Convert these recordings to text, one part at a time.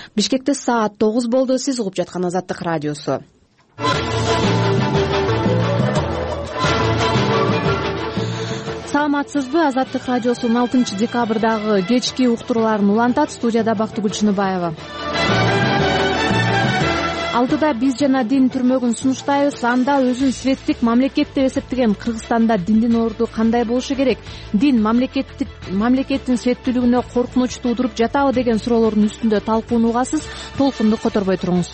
Бишкекте саат 9 болду. Сиз угуп жаткан Азаттык радиосу. Саламатсызбы? Азаттык радиосунун 6 декабрдагы кечки уктурууларын улантат. Студияда Бактыгүл Чыныбаева. Алтыда биз жана дин түрмөгүн сунуштайбыз. Анда өзүн светтик мамлекет деп эсептеген Кыргызстанда диндин орду кандай болушу керек? Дин мамлекеттин светтүүлүгүнө коркунуч туудуруп жатабы деген суроолордун үстүндө талкууну угасыз. Толкунду которбой туруңуз.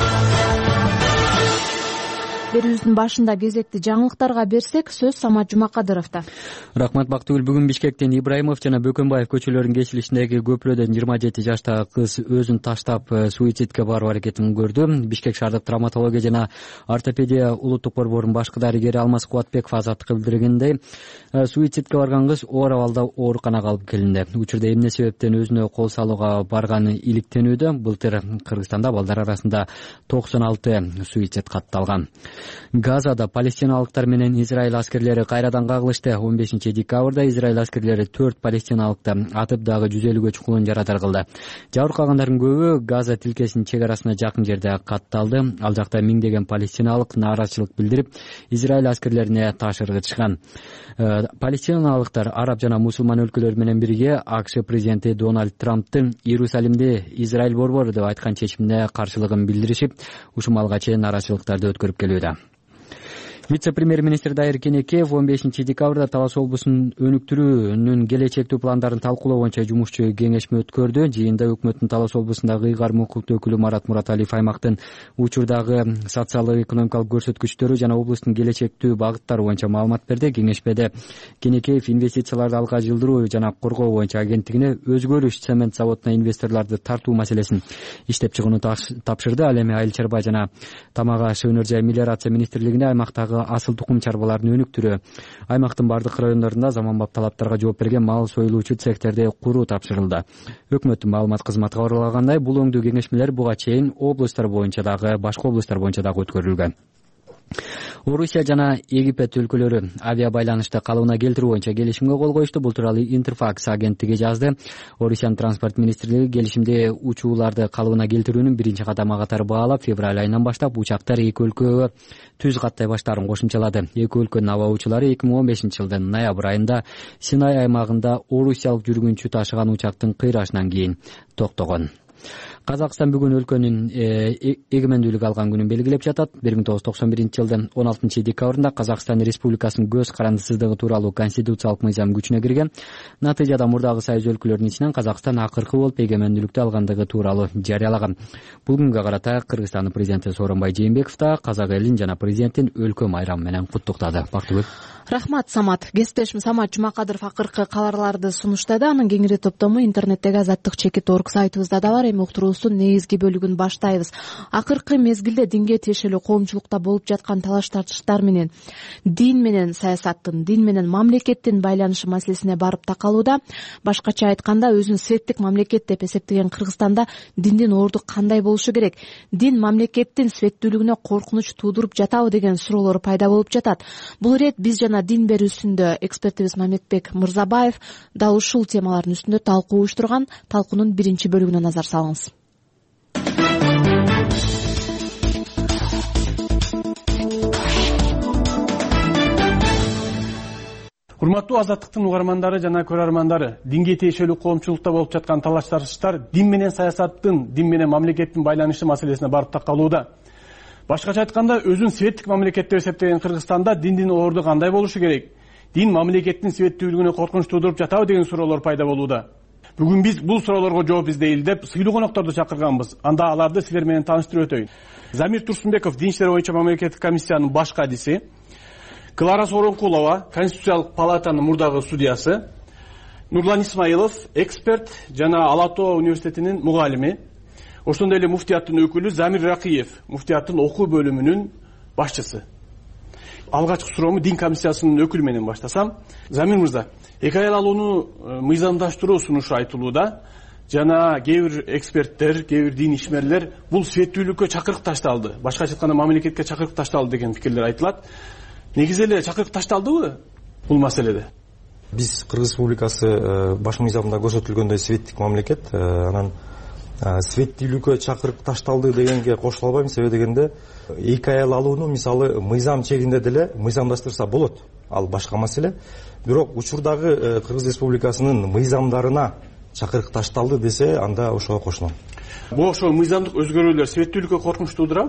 Берүүбүздүн башында кезекти жаңылыктарга берсек, сөз Самат Жумакадыровдо. Рахмат Бактыгүл. Бүгүн Бишкектен Ибраимов жана Бөкөнбаев көчөлөрүнүн кесилишиндеги көпүрөдөн 27 жаштагы кыз өзүн таштап суицидке баруу аракетин көрдү. Бишкек шаардык травматология жана ортопедия улуттук борборунун башкы дарыгери Алмаз Кубатбеков азаттыкка билдиргендей, суицидке барган кыз оор абалда ооруканага алып келинди. Учурда эмне себептен өзүнө кол салууга барганы иликтенүүдө. Былтыр Кыргызстанда балдар арасында 96 суицид катталган. Газада палестиналыктар менен Израиль аскерлери кайрадан кагылышты. 15 декабрда Израиль аскерлери 4 палестиналыкты атып, дагы 150гө чукулун жарадар кылды. Жабыркагандардын көбү Газа тилкесинин чек арасына жакын жерде катталды. Ал жакта миңдеген палестиналык нааразычылык билдирип, Израиль аскерлерине таш ыргытышкан. Палестиналыктар араб жана мусулман өлкөлөр менен бирге АКШ президенти Дональд Трамптын Иерусалимди Израиль борбору деп айткан чечимине каршылыгын билдиришип, ушумалга чейин нааразычылыктарды өткөрүп келүүдө. Вице-премьер-министр Дайыр Кенекеев 15 декабрда Талас облусунун өнүктүрүүнүн келечектүү пландарын талкуулоо боюнча жумушчу кеңешме өткөрдү. Жыйында өкмөттүн Талас облусундагы ыйгарым укуктуу өкүлү Марат Мураталиев аймактын учурдагы социалдык-экономикалык көрсөткүчтөрү жана облустун келечектүү багыттары боюнча маалымат берди. Кеңешмеде Кенекеев инвестицияларды алга жылдыруу жана коргоо боюнча агенттигине өзгөрүш цемент заводуна инвесторлорду тартуу маселесин иштеп чыгууну тапшырды. Ал эми Айыл чарба жана тамак ашы өнөр жай мелиорация министрлигине аймактагы асыл тукум чарбаларын өнүктүрүү, аймактын бардык райондорунда заманбап талаптарга жооп берген мал союлуучу цехтерди куруу тапшырылды. Өкмөттүн маалымат кызматы кабарлагандай, бул оңдуу кеңешмелер буга чейин башка облустар боюнча дагы өткөрүлгөн. Орусия жана Египет өлкөлөрү авиабайланышты калыбына келтирүү боюнча келишимге кол коюшту. Бул тууралуу Интерфакс агенттиги жазды. Орусиянын транспорт министрлиги келишимде учууларды калыбына келтирүүнүн биринчи кадамы катары баалап, февраль айынан баштап учактар эки өлкөгө түз каттай баштаарын кошумчалады. Эки өлкөнүн абаучулары 2015 жылдын ноябрь айында Синай аймагында орусиялык жүргүнчү ташыган учактын кыйрашынан кийин токтогон. Казакстан бүгүн өлкөнүн эгемендүүлүк алган күнүн белгилеп жатат. 1991 жылдын 16 декабрында Казакстан Республикасынын көз карандысыздыгы тууралуу конституциялык мыйзам күчүнө кирген. Натыйжада мурдагы союз өлкөлөрүнүн ичинен Казакстан акыркы болуп эгемендүүлүктү алгандыгы тууралуу жарыялаган. Бул күнгө карата Кыргызстандын президенти Сооронбай Жээнбеков да казак элин жана президенттин өлкө майрамы менен куттуктады. Бактыгүл. Рахмат, Самат. Кесиптешим Самат Жумакадыров акыркы кабарларды сунуштады. Анын кеңири топтому интернеттеги azattik.org сайтыбызда да бар. Эми уктуруубуздун негизги бөлүгүн баштайбыз. Акыркы мезгилде динге тиешелүү коомчулукта болуп жаткан талаш тартыштар менен дин менен саясаттын, дин менен мамлекеттин байланышы маселесине барып такалууда. Башкача айтканда, өзүн светтик мамлекет деп эсептеген Кыргызстанда диндин орду кандай болушу керек? Дин мамлекеттин светтүүлүгүнө коркунуч туудуруп жатабы деген суроолор пайда болуп жатат. Бул ирет биз жана дин берүүсүндө экспертибиз Мамедбек Мырзабаев дал ушул темалардын үстүндө талкуу уюштурган. Талкуунун биринчи бөлүгүнө назар салыңыз. Урматтуу Азаттыктын угармандары жана көрөрмандары, динге тиешелүү коомчулукта болуп жаткан талаш тартыштар дин менен саясаттын, дин менен мамлекеттин байланышы маселесине барып такалууда. Башкача айтканда, өзүн светтик мамлекет деп эсептеген Кыргызстанда диндин орду кандай болушу керек? Дин мамлекеттин светтүүлүгүнө коркунуч туудуруп жатабы деген суроолор пайда болууда. Бүгүн биз бул суроолорго жооп издейли деп сыйлуу конокторду чакырганбыз. Анда аларды силер менен тааныштырып өтөйүн. Замир Турсунбеков, дин иштери боюнча мамлекеттик комиссиянын баш кадиси, Клара Сооронкулова, Конституциялык палатанын мурдагы судьясы, Нурлан Исмаилов, эксперт жана Ала Тоо университетинин мугалими, ошондой эле муфтияттын өкүлү Замир Ракиев, муфтияттын окуу бөлүмүнүн башчысы. Алгачкы суроому дин комиссиясынын өкүлү менен баштасам. Замир мырза, эки аял алууну мыйзамдаштыруу сунушу айтылууда жана кээ бир эксперттер, кээ бир дин ишмерлер бул светтүүлүккө чакырык ташталды, башкача айтканда мамлекетке чакырык ташталды деген пикирлер айтылат. Негизи эле чакырык ташталдыбы бул маселеде? Биз Кыргыз Республикасы баш мыйзамында көрсөтүлгөндөй светтик мамлекет, анан светтүүлүккө чакырык ташталды дегенге кошула албайм. Себеби дегенде эки аял алууну мисалы мыйзам чегинде деле мыйзамдаштырса болот, ал башка маселе. Бирок учурдагы Кыргыз Республикасынын мыйзамдарына чакырык ташталды десе, анда ошого кошулам. Бул ошо мыйзамдык өзгөрүүлөр светтүүлүккө коркунуч туудурабы?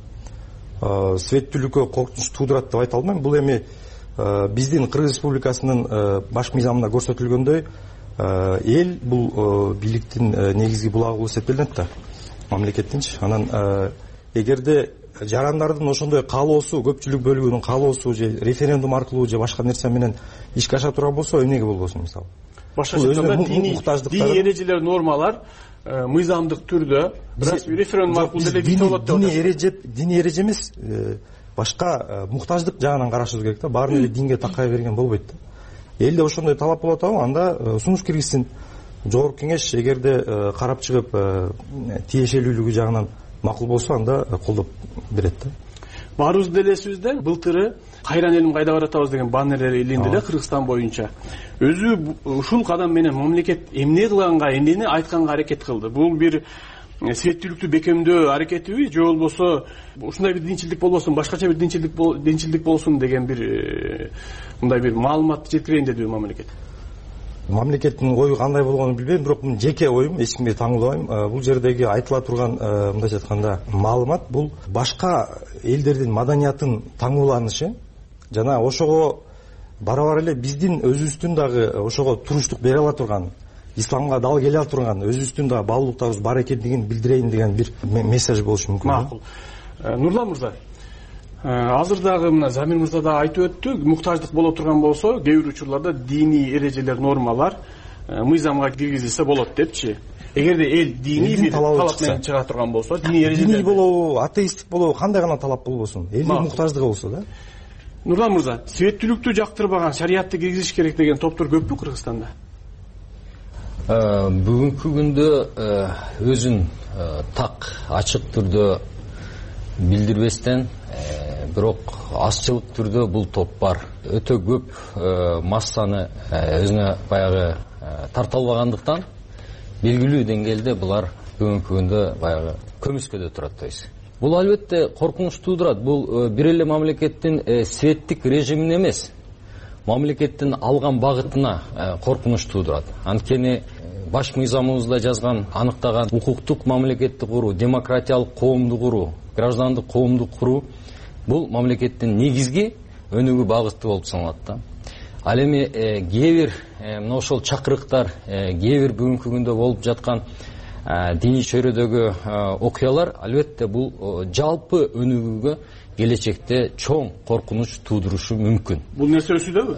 Светтүүлүккө коркунуч туудурат деп айта албайм. Бул эми биздин Кыргыз Республикасынын баш мыйзамында көрсөтүлгөндөй, эл бул бийликтин негизги булагы болуп эсептелинет да, мамлекеттинчи. Анан эгерде жарандардын ошондой каалоосу, көпчүлүк бөлүгүнүн каалоосу же референдум аркылуу же башка нерсе менен ишке аша турган болсо, эмнеге болбосун мисалы. Башкача айтканда диний эрежелер, нормалар мыйзамдык түрдө референдум аркылуу деле диктеп болот деп атат. Диний эреже эмес, башка муктаждык жагынан карашыбыз керек да. Баарын эле динге такай берген болбойт да. Элде ошондой талап болуп атабы, анда сунуш киргизсин. Жогорку кеңеш эгерде карап чыгып тиешелүүлүгү жагынан макул болсо, анда колдоп берет да. Баарыбыз деле эсибизде, былтыры кайран элим кайда баратабыз деген баннерлер илинди эле Кыргызстан боюнча. Өзү ушул кадам менен мамлекет эмне кылганга, эмнени айтканга аракет кылды. Бул бир светтүүлүктү бекемдөө аракетиби, же болбосо ушундай бир динчилдик болбосун, башкача бир динчилдик болсун деген бир мындай бир маалымат жеткирейин дедиби мамлекет? Мамлекеттин ою кандай болгонун билбейм, бирок бул жеке оюм, эч кимге таңуулабайм. Бул жердеги айтыла турган мындайча айтканда маалымат бул башка элдердин маданиятын таңууланышы жана ошого барабар эле биздин өзүбүздүн дагы ошого туруштук бере ала турган, исламга дал келе ала турган, өзүбүздүн дагы баалуулуктарыбыз бар экендигин билдирейин деген бир месседж болушу мүмкүн. Макул. Нурлан мырза, азыр дагы мына Замир мырза да айтып өттү, муктаждык боло турган болсо, кээ бир учурларда диний эрежелер, нормалар мыйзамга киргизилсе болот депчи. Эгерде эл диний бир талап менен чыга турган болсо, диний эрежелер, диний болобу, атеисттик болобу, кандай гана талап болбосун, элдин муктаждыгы болсо да. Нурлан мырза, светтүүлүктү жактырбаган, шариятты киргизиш керек деген топтор көппү Кыргызстанда? Бүгүнкү күндө өзүн так ачык түрдө билдирбестен, бирок азчылык түрдө бул топ бар. Өтө көп массаны өзүнө баягы тарта албагандыктан белгилүү деңгээлде булар бүгүнкү күндө баягы көмүскөдө турат дейбиз. Бул албетте коркунуч туудурат. Бул бир эле мамлекеттин светтик режимине эмес, мамлекеттин алган багытына коркунуч туудурат. Анткени баш мыйзамыбызда жазган, аныктаган укуктук мамлекетти куруу, демократиялык коомду куруу, граждандык коомду куруу бул мамлекеттин негизги өнүгүү багыты болуп саналат да. Ал эми кээ бир мына ошол чакырыктар, кээ бир бүгүнкү күндө болуп жаткан диний чөйрөдөгү окуялар албетте бул жалпы өнүгүүгө келечекте чоң коркунуч туудурушу мүмкүн. Бул нерсе өсүүдөбү?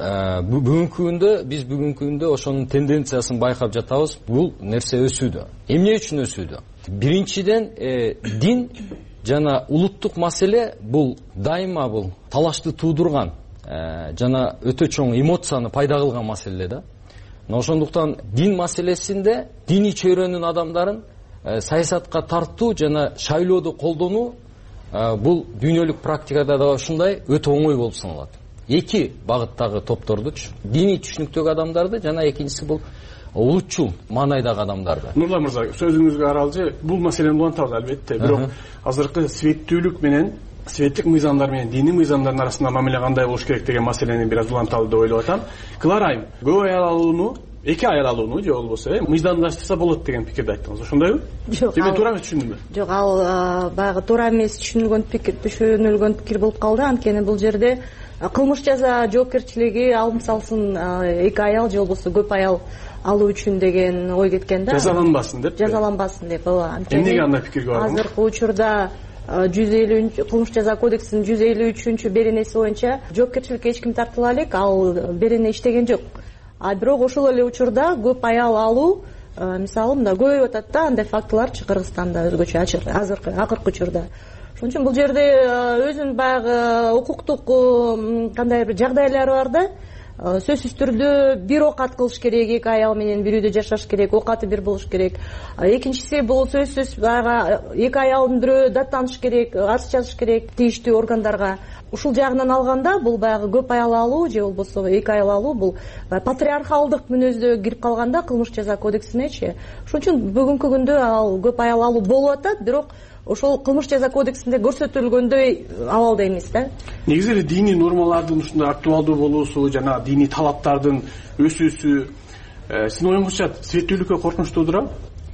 Бүгүнкү күндө ошонун тенденциясын байкап жатабыз. Бул нерсе өсүүдө. Эмне үчүн өсүүдө? Биринчиден, дин жана улуттук маселе бул дайыма бул талашты туудурган жана өтө чоң эмоцияны пайда кылган маселе да. Ошондуктан дин маселесинде диний чөйрөнүн адамдарын саясатка тартуу жана шайлоодо колдонуу бул дүйнөлүк практикада да ушундай өтө оңой болуп саналат. Эки багыттагы топторду, диний түшүнүктөгү адамдарды жана экинчиси бул улутчул маанайдагы адамдарды. Нурлан мырза, сөзүңүзгө аралжы, бул маселени улантабыз албетте, бирок азыркы светтүүлүк менен светтик мыйзамдар менен диний мыйзамдардын арасында мамиле кандай болуш керек деген маселени бир аз уланталы деп ойлоп атам. Кыларайым, көп аял алууну, эки аял алууну же болбосо мыйзамдаштырса болот деген пикирди айттыңыз. Ошондойбу? Жок. Мен туура эмес түшүндүмбү? Жок, ал баягы туура эмес түшүнүлгөн пикир болуп калды. Анткени бул жерде кылмыш жаза жоопкерчилиги алым салсын, эки аял же болбосо көп аял алуу үчүн деген ой кеткен да. Жазаланбасын деп. Жазаланбасын деп. Эмнеге андай пикирге бардыңыз? Азыркы учурда 150 кылмыш жаза кодексинин 153 беренеси боюнча жоопкерчиликке эч ким тартыла элек, ал берене иштеген жок. Бирок ошол эле учурда көп аял алуу мисалы мында көбөйүп атат да, андай фактыларчы Кыргызстанда өзгөчө акыркы учурда. Ошон үчүн бул жерде өзүнүн баягы укуктук кандай бир жагдайлары бар да. сөзсүз түрдө бир оокат кылыш керек, 2 аял менен бир үйдө жашаш керек, оокаты бир болуш керек. Экинчиси бул сөзсүз баягы 2 аялдын бирөө даттаныш керек, арыз жазыш керек тийиштүү органдарга. Ушул жагынан алганда бул баягы көп аял алуу же болбосо 2 аял алуу бул патриархалдык мүнөздө кирип калганда кылмыш жаза кодексинечи. Ошон үчүн бүгүнкү күндө ал көп аял алуу болуп атат, бирок ошол кылмыш жаза кодексинде көрсөтүлгөндөй абалда эмес да. Негизи эле диний нормалардын ушундай актуалдуу болуусу жана диний талаптардын өсүүсү сиздин оюңузча светтүүлүккө коркунучтуу турабы?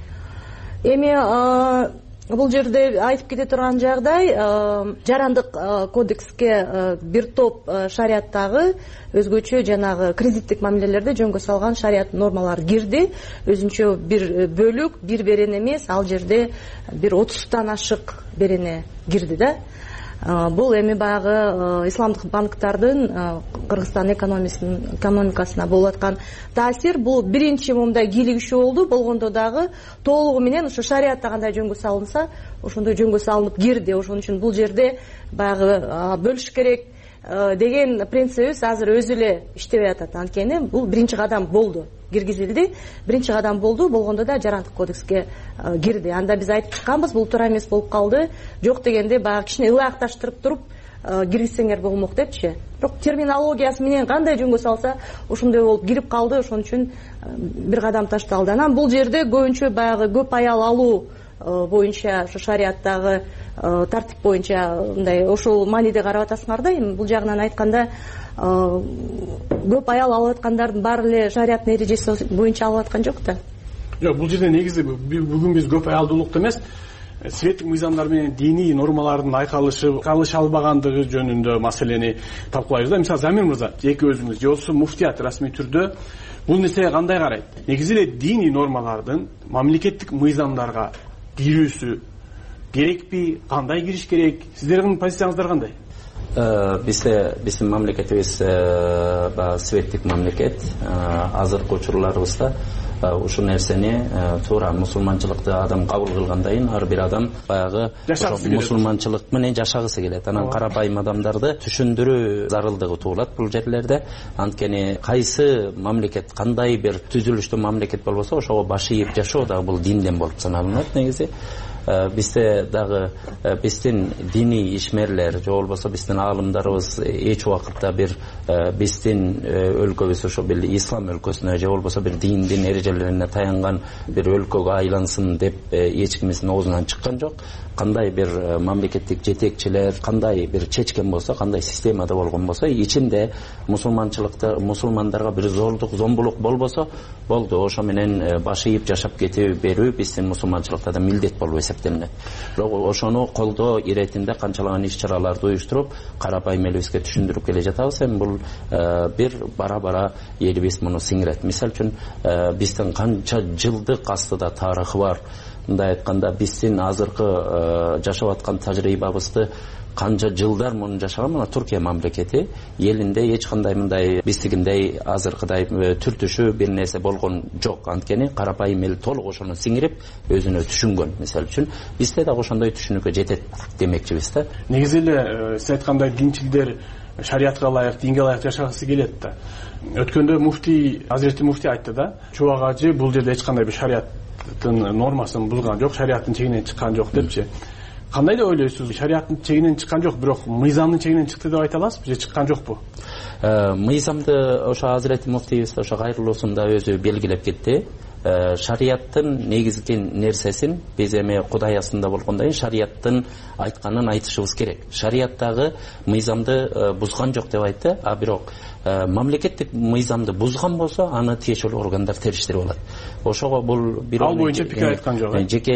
Эми бул жерде айтып кете турган жагдай, жарандык кодекске бир топ шарияттагы өзгөчө жанагы кредиттик мамилелерди жөнгө салган шарият нормалары кирди. Өзүнчө бир бөлүк, бир берене эмес, ал жерде бир 30тан ашык берене кирди да. Бул эми баягы исламдык банктардын Кыргызстан экономикасына болуп аткан таасир. Бул биринчи мындай кийлигишүү болду. Болгондо дагы толугу менен ушу шариятта кандай жөнгө салынса, ошондой жөнгө салынып кирди. Ошон үчүн бул жерде баягы бөлүш керек деген принцибибиз азыр өзү эле иштебей атат. Анткени бул биринчи кадам болду, киргизилди. Биринчи кадам болду, болгондо да жарандык кодекске кирди. Анда биз айтып чыкканбыз, бул туура эмес болуп калды. Жок дегенде баягы кичине ылайыкташтырып туруп киргизсеңер болмок депчи. Бирок терминологиясы менен кандай жөнгө салса, ошондой болуп кирип калды. Ошон үчүн бир кадам ташталды. Анан бул жерде көбүнчө баягы көп аял алуу боюнча, ошо шарияттагы тартип боюнча мындай ошол мааниде карап атасыңар да. Эми бул жагынан айтканда көп аял алып аткандардын баары эле шарияттын эрежеси боюнча алып аткан жок да. Жок, бул жерде негизи бүгүн биз көп аялдуулукту эмес, светтик мыйзамдар менен диний нормалардын айкалыша албагандыгы жөнүндө маселени талкуулайбыз да. Мисалы Замир мырза, эки өзүңүз же болбосо муфтият расмий түрдө бул нерсеге кандай карайт? Негизи эле диний нормалардын мамлекеттик мыйзамдарга кирүүсү керекпи, кандай кириш керек? Сиздердин позицияңыздар кандай? Биздин мамлекетибиз светтик мамлекет. Азыркы учурларыбызда ушул нерсени туура мусулманчылыкты адам кабыл кылгандан кийин ар бир адам баягы мусулманчылык менен жашагысы келет. Анан карапайым адамдарды түшүндүрүү зарылдыгы туулат бул жерлерде. Анткени кайсы мамлекет, кандай бир түзүлүштүү мамлекет болбосо ошого баш ийип жашоо дагы бул динден болуп саналынат негизи. Бизде дагы биздин диний ишмерлер же болбосо биздин аалымдарыбыз эч убакытта бир биздин өлкөбүз ошо бир ислам өлкөсүнө же болбосо бир диндин эрежелерине таянган бир өлкөгө айлансын деп эч кимдин оозунан чыккан жок. Кандай бир мамлекеттик жетекчилер кандай бир чечкен болсо, кандай системада болгон болсо, ичинде мусулмандарга бир зомбулук болбосо болду. Ошо менен баш ийип жашап кете берүү биздин мусулманчылыкта да милдет болуп эсептелинет. Бирок ошону колдоо иретинде канчалаган иш-чараларды уюштуруп, карапайым элибизге түшүндүрүп келе жатабыз. Эми бул бир бара-бара элибиз муну сиңирет. Мисалы үчүн биздин канча жылдык астыда тарыхы бар. Мындай айтканда биздин азыркы жашап аткан тажрыйбабызды канча жылдар муну жашаган мына Туркия мамлекети элинде эч кандай мындай биздигиндей азыркыдай түртүшүү бир нерсе болгон жок. Анткени карапайым эл толук ошону сиңирип өзүнө түшүнгөн. Мисалы үчүн бизде да ошондой түшүнүккө жетет демекчибиз да. Негизи эле сиз айткандай динчилдер шариятка ылайык, динге ылайык жашагысы келет да. Өткөндө муфтий, Азирети муфтий айтты да, Чубак ажы бул жерде эч кандай бир шарияттын нормасын бузган жок, шарияттын чегинен чыккан жок депчи. Кандай деп ойлойсуз? Шарияттын чегинен чыккан жок, бирок мыйзамдын чегинен чыкты деп айта аласызбы же чыккан жокпу? Мыйзамды ошо Азирети муфтийибиз ошо кайрылуусунда өзү белгилеп кетти. Шарияттын негизги нерсесин биз эми Кудай астында болгондон кийин шарияттын айтканын айтышыбыз керек. Шарияттагы мыйзамды бузган жок деп айтты, а бирок мамлекеттик мыйзамды бузган болсо аны тиешелүү органдар териштирип алат. Ошого бул бир ал боюнча пикир айткан жок.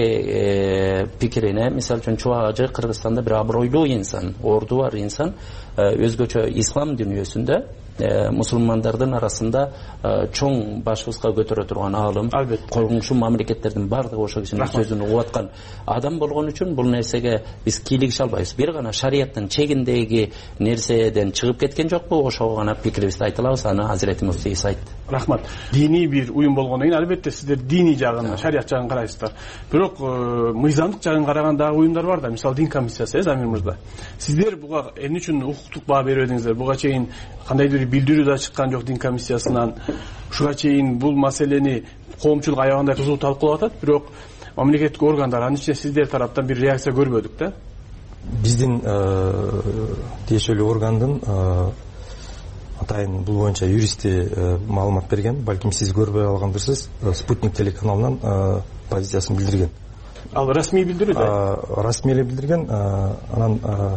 Жеке пикирине, мисалы үчүн Чубак ажы Кыргызстанда бир абройлуу инсан, орду бар инсан, өзгөчө ислам дүйнөсүндө мусулмандардын арасында чоң башыбызга көтөрө турган аалым, койгунчу мамлекеттердин баардыгы ошо кишинин сөзүн угуп аткан адам болгон үчүн бул нерсеге биз кийлигише албайбыз. Бир гана шарияттын чегиндеги нерседен чыгып кеткен жокпу, ошого гана пикирибизди айта алабыз. Аны Азирети муфтийибиз айтты. Рахмат. Диний бир уюм болгондон кийин албетте сиздер диний жагын, шарият жагын карайсыздар. Бирок мыйзамдык жагын караган дагы уюмдар бар да, мисалы дин комиссиясы, Замир мырза. Сиздер буга эмне үчүн укуктук баа бербедиңиздер? Буга чейин кандайдыр бир билдирүү да чыккан жок дин комиссиясынан. Ушуга чейин бул маселени коомчулук аябагандай кызуу талкуулап атат, бирок мамлекеттик органдар, анын ичинде сиздер тараптан бир реакция көрбөдүк да. Биздин тиешелүү органдын атайын бул боюнча юристи маалымат берген. Балким сиз көрбөй алгандырсыз. Спутник телеканалынан позициясын билдирген. Ал расмий билдирүү да? Расмий эле билдирген. Анан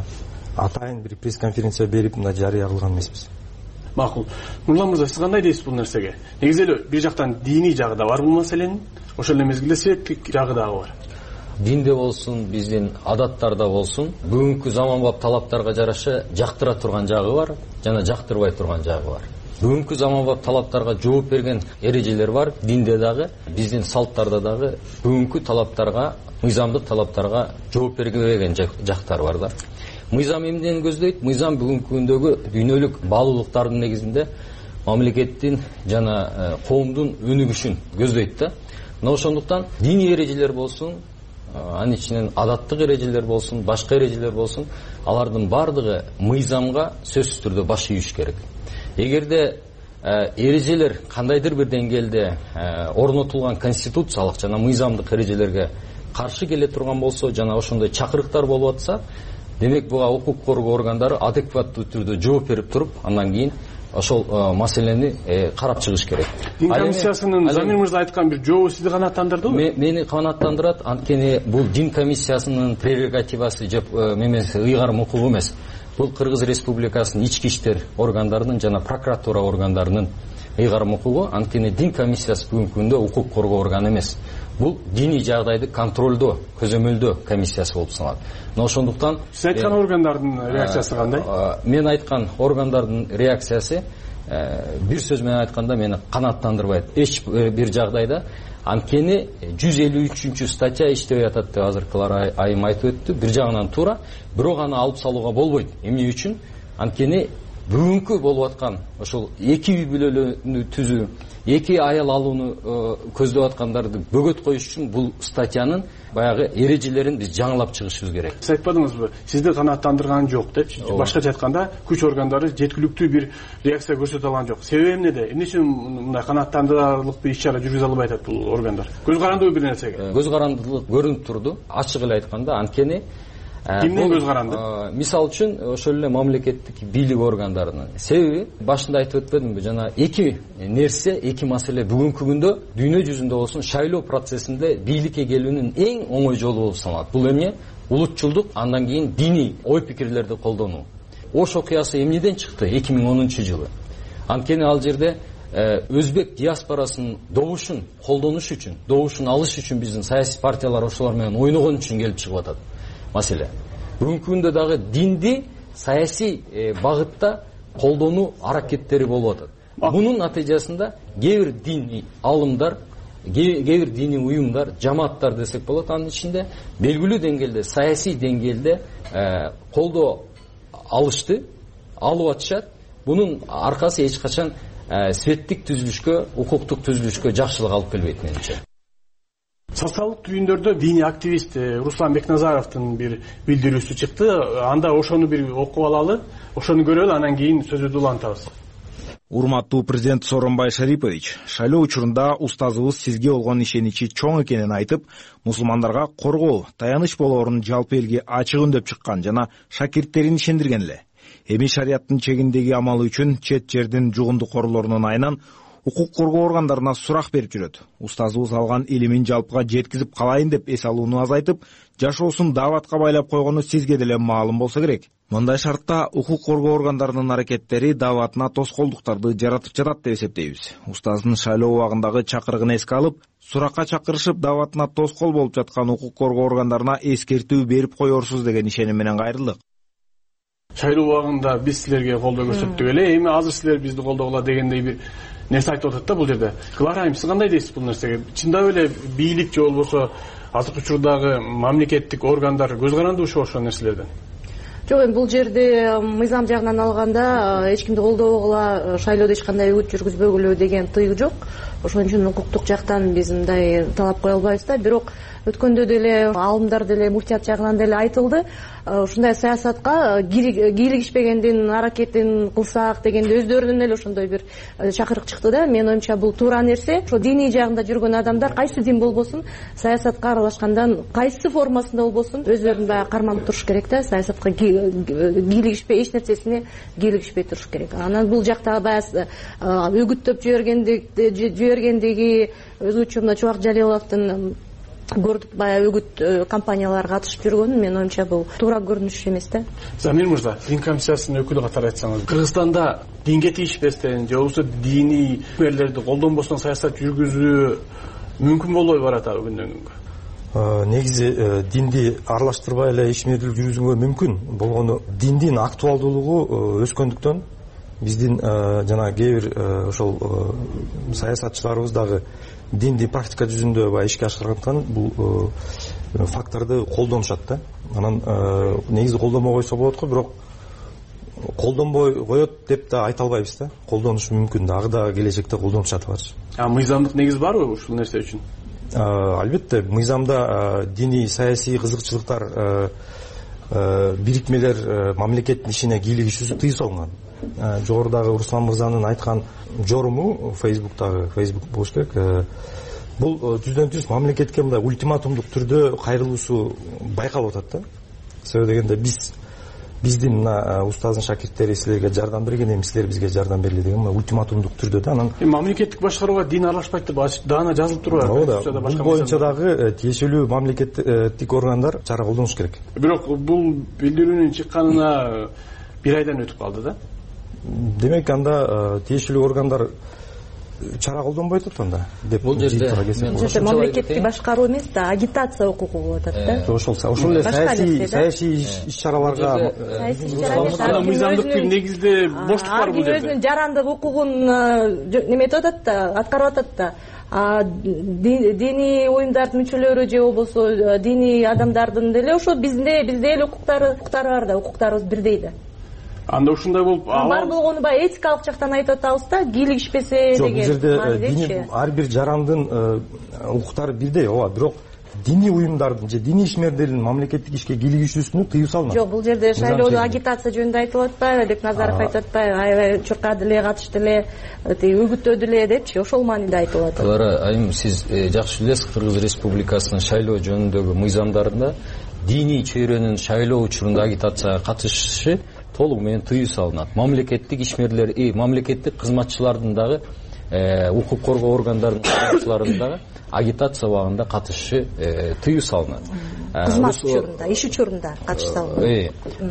атайын бир пресс-конференция берип мында жарыя кылган эмеспиз. Макул. Нурлан мырза, сиз кандай дейсиз бул нерсеге? Негизи эле бир жактан диний жагы да бар бул маселенин, ошол эле мезгилде светтик жагы дагы бар. Динде болсун, биздин адаттарда болсун, бүгүнкү заманбап талаптарга жараша жактыра турган жагы бар, жана жактырбай турган жагы бар. Бүгүнкү заманбап талаптарга жооп берген эрежелер бар, динде дагы, биздин салттарда дагы бүгүнкү талаптарга, мыйзамдык талаптарга жооп бербеген жактар бар да. Мыйзам эмнени көздөйт? Мыйзам бүгүнкү күндөгү дүйнөлүк баалуулуктардын негизинде мамлекеттин жана коомдун өнүгүшүн көздөйт да. Мына ошондуктан диний эрежелер болсун, анын ичинен адаттык эрежелер болсун, башка эрежелер болсун, алардын бардыгы мыйзамга сөзсүз түрдө баш ийиш керек. Эгерде эрежелер кандайдыр бир деңгээлде орнотулган конституциялык жана мыйзамдык эрежелерге каршы келе турган болсо, жана ошондой чакырыктар болуп атса, демек буга укук коргоо органдары адекваттуу түрдө жооп берип туруп, андан кийин ошол маселени карап чыгыш керек. Дин комиссиясынын Замир мырза айткан бир жообу сизди канааттандырдыбы? Мени канааттандырат, анткени бул дин комиссиясынын прерогативасы же ыйгарым укугу эмес. Бул Кыргыз Республикасынын ички иштер органдарынын жана прокуратура органдарынын ыйгарым укугу, анткени дин комиссиясы бүгүнкү күндө укук коргоо органы эмес. Бул диний жагдайды контролдоо, көзөмөлдөө комиссиясы болуп саналат. Но ошондуктан сиз айткан органдардын реакциясы кандай? Мен айткан органдардын реакциясы бир сөз менен айтканда мени канааттандырбайт эч бир жагдайда. Анткени 153 статья иштебей атат деп азыркылар айым айтып өттү. Бир жагынан туура, бирок аны алып салууга болбойт. Эмне үчүн? Анткени бүгүнкү болуп аткан ошол эки үй бүлөлөрүнү түзүү, эки аял алууну көздөп аткандарды бөгөт коюш үчүн бул статьянын баягы эрежелерин биз жаңылап чыгышыбыз керек. Сиз айтпадыңызбы? Сизди канааттандырган жок депчи. Башкача айтканда, күч органдары жеткиликтүү бир реакция көрсөтө алган жок. Себеби эмнеде? Эмне үчүн мындай канааттандырарлык бир иш-чара жүргүзө албай атат бул органдар? Көз карандыбы бир нерсеге? Көз карандылык көрүнүп турду. Ачык эле айтканда, анткени кимдин көз каранды? Мисал үчүн ошол эле мамлекеттик бийлик органдарынын. Себеби башында айтып өтпөдүмбү, жана эки нерсе, эки маселе бүгүнкү күндө дүйнө жүзүндө болсун шайлоо процессинде бийликке келүүнүн эң оңой жолу болуп саналат. Бул эмне? Улутчулдук, андан кийин диний ой пикирлерди колдонуу. Ош окуясы эмнеден чыкты 2010-жылы? Анткени ал жерде өзбек диаспорасынын добушун колдонуш үчүн, добушун алыш үчүн биздин саясий партиялар ошолор менен ойногон үчүн келип чыгып атат. Маселе. Бүгүнкү күндө дагы динди саясий багытта колдонуу аракеттери болуп атат. Мунун натыйжасында кээ бир диний алымдар, кээ бир диний уюмдар, жамааттар десек болот, анын ичинде белгилүү деңгээлде, саясий деңгээлде колдоо алышты, алып атышат. Бунун аркасы эч качан светтик түзүлүшкө, укуктук түзүлүшкө жакшылык алып келбейт менимче. Социалдык түйүндөрдө диний активист Руслан Бекназаровдун бир билдирүүсү чыкты. Анда ошону бир окуп алалы, ошону көрөлү, анан кийин сөзү улантабыз. Урматтуу президент Сооронбай Шарипович, шайлоо учурунда устазыбыз сизге болгон ишеничи чоң экенин айтып, мусулмандарга коргоо, таяныч болоорун жалпы элге ачык үндөп чыккан жана шакирттерин ишендирген эле. Эми шарияттын чегиндеги амалы үчүн чет жердин жугундук корлорунун айынан укук коргоо органдарына сурак берип жүрөт. Устазыбыз алган илимин жалпыга жеткизип калайын деп эс алууну азайтып, жашоосун дааватка байлап койгону сизге деле маалым болсо керек. Мындай шартта укук коргоо органдарынын аракеттери дааватына тоскоолдуктарды жаратып жатат деп эсептейбиз. Устаздын шайлоо убагындагы чакырыгын эске алып, суракка чакырышып дааватына тоскоол болуп жаткан укук коргоо органдарына эскертүү берип коерсуз деген ишеним менен кайрылдык. Шайлоо убагында биз силерге колдоо көрсөттүк эле, эми азыр силер бизди колдогула дегендей бир нерсе айтып атат да бул жерде. Клара айым, сиз кандай дейсиз бул нерсеге? Чындап эле бийлик же болбосо азыркы учурдагы мамлекеттик органдар көз карандыбы ошол нерселерден? Жок, эми бул жерде мыйзам жагынан алганда эч кимди колдобогула, шайлоодо эч кандай үгүт жүргүзбөгүлө деген тыйык жок. Ошон үчүн укуктук жактан биз мындай талап кое албайбыз да. Бирок өткөндө деле аалымдар деле муфтият жагынан деле айтылды. Ушундай саясатка кийлигишпегендин аракетин кылсак дегенде өздөрүнөн эле ошондой бир чакырык чыкты да. Менин оюмча бул туура нерсе. Ошо диний жагында жүргөн адамдар кайсы дин болбосун, саясатка аралашкандан кайсы формасында болбосун өздөрүн баягы карманып туруш керек да. Саясатка кийлигишпей, эч нерсесине кийлигишпей туруш керек. Анан бул жакта баягы үгүттөп жибергендеги өзгөчө мына Чубак Жалиловдун көрдүк баягы үгүт компаниялары катышып жүргөнүн менин оюмча бул туура көрүнүш эмес да. Замир мырза, дин комиссиясынын өкүлү катары айтсаңыз, Кыргызстанда динге тийишпестен же болбосо диний ыкмерлерди колдонбостон саясат жүргүзүү мүмкүн болбой баратабы күндөн күнгө? Негизи динди аралаштырбай эле ишмердүүлүк жүргүзүүгө мүмкүн. Болгону диндин актуалдуулугу өскөндүктөн биздин жана кээ бир ошол саясатчыларыбыз дагы динди практика жүзүндө баягы ишке ашыргандыктан бул факторду колдонушат да. Анан негизи колдонбой койсо болот го, бирок колдонбой коет деп да айта албайбыз да. Колдонушу мүмкүн да, ага да келечекте колдонушат бар. Мыйзамдык негиз барбы ушул нерсе үчүн? Албетте, мыйзамда диний саясий кызыкчылыктар, бирикмелер мамлекеттин ишине кийлигишүүсү тыюу салынган. Жогорудагы Руслан мырзанын айткан жоруму Facebook болуш керек. Бул жүздөн-жүз мамлекетке мындай ультиматумдук түрдө кайрылуусу байкалып атат да. Себеби дегенде биздин мына устаздын шакирттери силерге жардам берген, эми силер бизге жардам бергиле деген ультиматумдук түрдө да. Анан мамлекеттик башкарууга дин аралашпайт деп даана жазылып турбайбы? Бул боюнча дагы тиешелүү мамлекеттик органдар чара колдонуш керек. Бирок бул билдирүүнүн чыкканына бир айдан өтүп калды да. Демек анда тиешелүү органдар чара колдонбой атат анда деп. Бул жерде мамлекеттик башкаруу эмес да, агитация укугу болуп атат да. Ошол эле саясий иш-чараларга мыйзамдык бир негизде боштук бар бул жерде. Өзүнүн жарандык укугун неметип атат да, аткарып атат да. Диний уюмдардын мүчөлөрү же болбосо диний адамдардын деле ошо бизде эле укуктары бар да, укуктарыбыз бирдей да. Анда ушундай болуп бар болгону баягы этикалык жактан айтып атабыз да, кийлигишпесе деген. Бул жерде ар бир жарандын укуктары бирдей, ооба, бирок диний уюмдардын же диний ишмердердин мамлекеттик ишке кийлигишүүсүнө тыюу салынат. Жок, бул жерде шайлоодо агитация жөнүндө айтылып атпайбы? Алек Назаров айтып атпайбы? Аябай чуркады эле, катышты эле, үгүттөдү эле депчи, ошол маанилде айтылып атат. Алара айым, сиз жакшы билесиз, Кыргыз Республикасынын шайлоо жөнүндөгү мыйзамдарында диний чөйрөнүн шайлоо учурунда агитацияга катышышы толук менен тыюу салынат. Мамлекеттик ишмерлер, мамлекеттик кызматчылардын дагы, укук коргоо органдарынын кызматчыларынын дагы агитация убагында катышышы тыюу салынат. Кызмат учурунда, иш учурунда катышса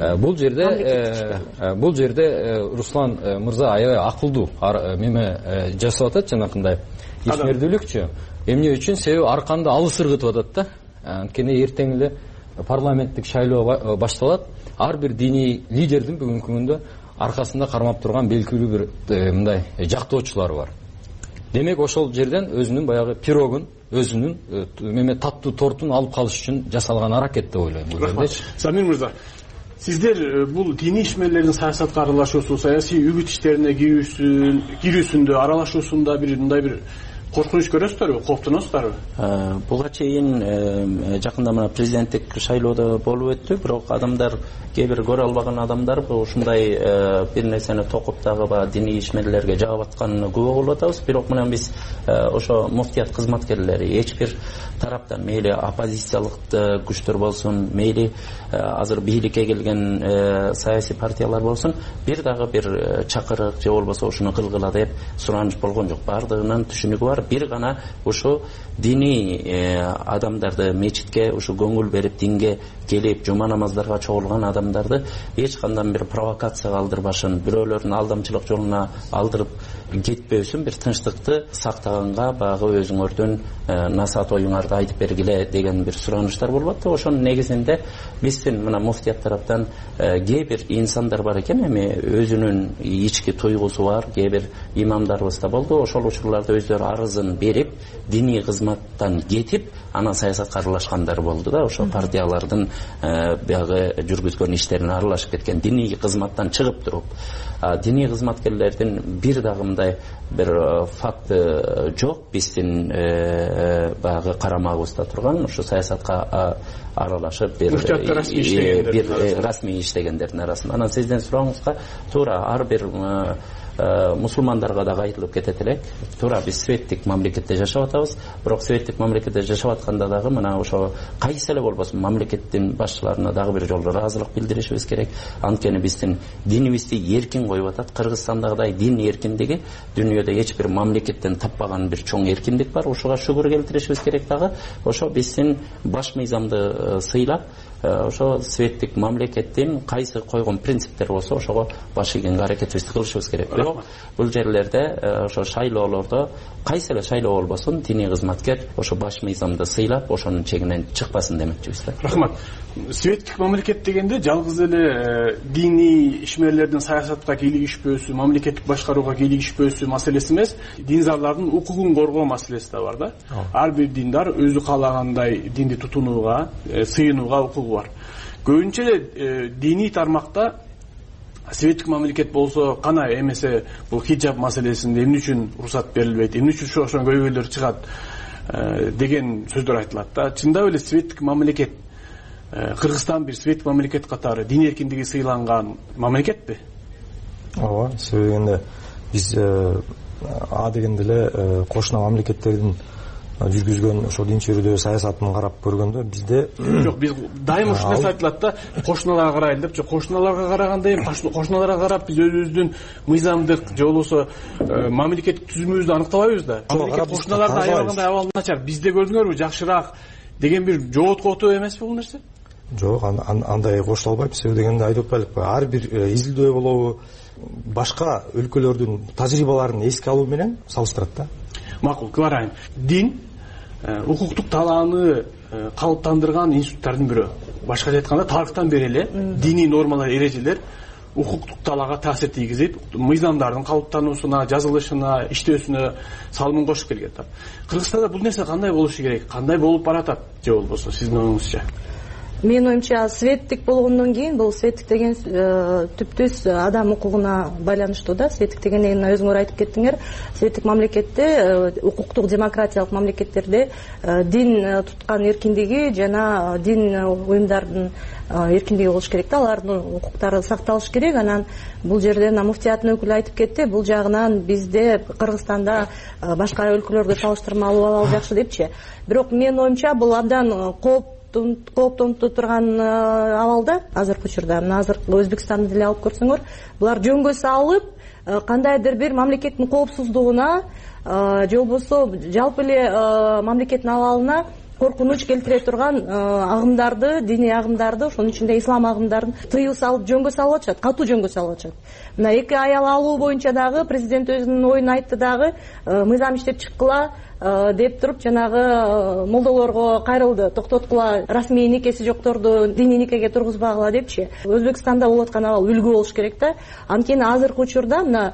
болот. Бул жерде Руслан мырза аябай акылдуу меме жасап атат, жанакындай ишмердүүлүкчү. Эмне үчүн? Себеби арканды алыс ыргытып атат да. Анткени эртең эле парламенттик шайлоо башталат. Ар бир диний лидердин бүгүнкү күндө аркасында кармап турган белгилүү бир мындай жактоочулары бар. Демек ошол жерден өзүнүн баягы пирогун, өзүнүн таттуу тортун алып калыш үчүн жасалган аракет деп ойлойм бул жерде. Замир мырза, сиздер бул диний ишмерлердин саясатка аралашуусу, саясий үгүт иштерине кирүүсүндө, аралашуусунда бир мындай бир коркунуч көрөсүздөрбү, коптоносуздарбы? Буга чейин жакында мына президенттик шайлоодо болуп өттү, бирок адамдар, кээ бир көрө албаган адамдар ушундай бир нерсени токуп дагы диний ишмерлерге жагып атканына күбө болуп атабыз. Бирок мына биз ошо муфтият кызматкерлери эч бир тараптан, мейли оппозициялык күчтөр болсун, мейли азыр бийликке келген саясий партиялар болсун, бир дагы бир чакырык же болбосо ушуну кылгыла деп сураныш болгон жок. Бардыгынын түшүнүгү бар. Бир гана ушу диний адамдарды мечитке ушу көңүл берип динге келип жума намаздарга чогулган адамдарды эч кандай бир провокацияга алдырбашын, бирөөлөрдүн алдамчылык жолуна алдырып кетпөсүн, бир тынчтыкты сактаганга багы өзүңөрдүн насаат оюңарды айтып бергиле деген бир сураныштар болуп атты. Ошонун негизинде биздин мына муфтият тараптан кээ бир инсандар бар экен, эми өзүнүн ички туйгусу бар, кээ бир имамдарыбыз да болду. Ошол учурларда өздөрү арызын берип диний кызматтан кетип анан саясатка аралашкандар болду да. Ошо партиялардын баягы жүргүзгөн иштерине аралашып кеткен, диний кызматтан чыгып туруп. Диний кызматкерлердин бир дагы мындай бир факты жок биздин баягы карамагыбызда турган, ошо саясатка аралашып бир расмий иштегендердин арасында. Анан сиздин сурооңузга туура ар бир мусулмандарга дагы айтылып кетет элек. Туура биз светтик мамлекетте жашап атабыз, бирок светтик мамлекетте жашап атканда дагы мына ошо кайсы эле болбосун мамлекеттин башчыларына дагы бир жолу ыраазылык билдиришибиз керек. Анткени биздин динибизди эркин коюп атат. Кыргызстандагыдай дин эркиндиги дүйнөдө эч бир мамлекеттен таппаган бир чоң эркиндик бар. Ошого шүгүр келтиришибиз керек дагы. Ошо биздин баш мыйзамды сыйлап, ошо светтик мамлекеттин кайсы койгон принциптери болсо ошого баш ийгенге аракетибизди кылышыбыз керек. Бирок бул жерлерде ошо шайлоолордо кайсы эле шайлоо болбосун диний кызматкер ошо баш мыйзамды сыйлап ошонун чегинен чыкпасын демекчибиз да. Рахмат. Светтик мамлекет дегенде жалгыз эле диний ишмерлердин саясатка кийлигишпөөсү, мамлекеттик башкарууга кийлигишпөөсү маселеси эмес, диндарлардын укугун коргоо маселеси да бар да. Ар бир диндар өзү каалагандай динди тутунууга, сыйынууга укугу бар. Көбүнчө эле диний тармакта светтик мамлекет болсо кана эмесе бул хиджаб маселесинде эмне үчүн уруксат берилбейт, эмне үчүн ошон көйгөйлөр чыгат деген сөздөр айтылат да. Чындап эле светтик мамлекет Кыргызстан бир светтик мамлекет катары дин эркиндиги сыйланган мамлекетпи? Ооба, себебинде биз дегенде эле кошуна мамлекеттердин жүргүзгөн ошо дин чөйрөдөгү саясатын карап көргөндө бизде жок, биз дайыма ушул нерсе айтылат да, кошуналарга карайлы деп. Жок, кошуналарга караганда эми кошуналарга карап биз өзүбүздүн мыйзамдык же болбосо мамлекеттик түзүмүбүздү аныктабайбыз да. Кошуналардын аябагандай абалы начар, бизде көрдүңөрбү жакшыраак деген бир жооткотуу эмеспи бул нерсе? Жок, андай кошула албайм. Себеби дегенде айтып атпайлыкпы, ар бир изилдөө болобу башка өлкөлөрдүн тажрыйбаларын эске алуу менен салыштырат да. Макул, кыларайын. Дин укуктук талааны калыптандырган институттардын бирөө. Башкача айтканда тарыхтан бери эле диний нормалар, эрежелер укуктук талаага таасир тийгизип, мыйзамдардын калыптануусуна, жазылышына, иштөөсүнө салымын кошуп келген. Кыргызстанда бул нерсе кандай болушу керек? Кандай болуп баратат же болбосо сиздин оюңузча? Менин оюмча светтик болгондон кийин бул светтик деген түптүз адам укугуна байланыштуу да. Светтик дегенде өзүңөр айтып кеттиңер, светтик мамлекетте, укуктук демократиялык мамлекеттерде дин туткан эркиндиги жана дин уюмдардын эркиндиги болуш керек да, алардын укуктары сакталыш керек. Анан бул жерде муфтияттын өкүлү айтып кетти, бул жагынан бизде Кыргызстанда башка өлкөлөргө салыштырмалуу абал жакшы депчи. Бирок менин оюмча бул абдан кооптонуп турган абалда азыркы учурда. Мына азыркы Өзбекстанды деле алып көрсөңөр, булар жөнгө салып кандайдыр бир мамлекеттин коопсуздугуна же болбосо жалпы эле мамлекеттин абалына коркунуч келтире турган агымдарды, диний агымдарды, ошонун ичинде ислам агымдарын тыюу салып жөнгө салып атышат, катуу жөнгө салып атышат. Мына эки аял алуу боюнча дагы президент өзүнүн оюн айтты дагы, мыйзам иштеп чыккыла деп туруп жанагы молдолорго кайрылды, токтоткула, расмий никеси жокторду диний никеге тургузбагыла депчи. Өзбекстанда болуп аткан абал үлгү болуш керек да. Анткени азыркы учурда мына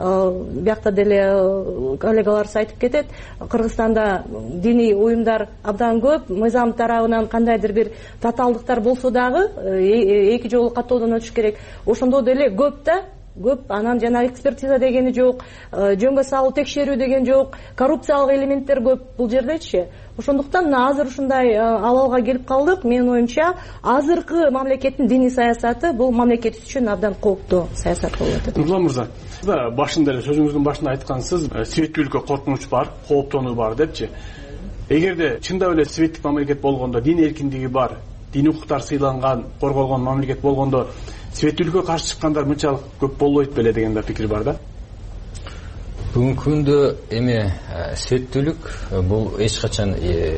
биякта деле коллегаларыбыз айтып кетет, Кыргызстанда диний уюмдар абдан көп, мыйзам тарабынан кандайдыр бир татаалдыктар болсо дагы эки жолу каттоодон өтүш керек. Ошондо деле көп да, көп. Анан жана экспертиза дегени жок, жөнгө салуу, текшерүү деген жок, коррупциялык элементтер көп бул жердечи. Ошондуктан азыр ушундай абалга келип калдык. Менин оюмча азыркы мамлекеттин диний саясаты бул мамлекет үчүн абдан кооптуу саясат болуп атат. Нурлан мырза, башында эле сөзүңүздүн башында айткансыз, светтүүлүккө коркунуч бар, кооптонуу бар депчи. Эгерде чындап эле светтик мамлекет болгондо, дин эркиндиги бар, диний укуктар сыйланган, корголгон мамлекет болгондо светтүүлүккө каршы чыккандар мынчалык көп болбойт беле деген да пикир бар да. Бүгүнкү күндө эми светтүүлүк бул эч качан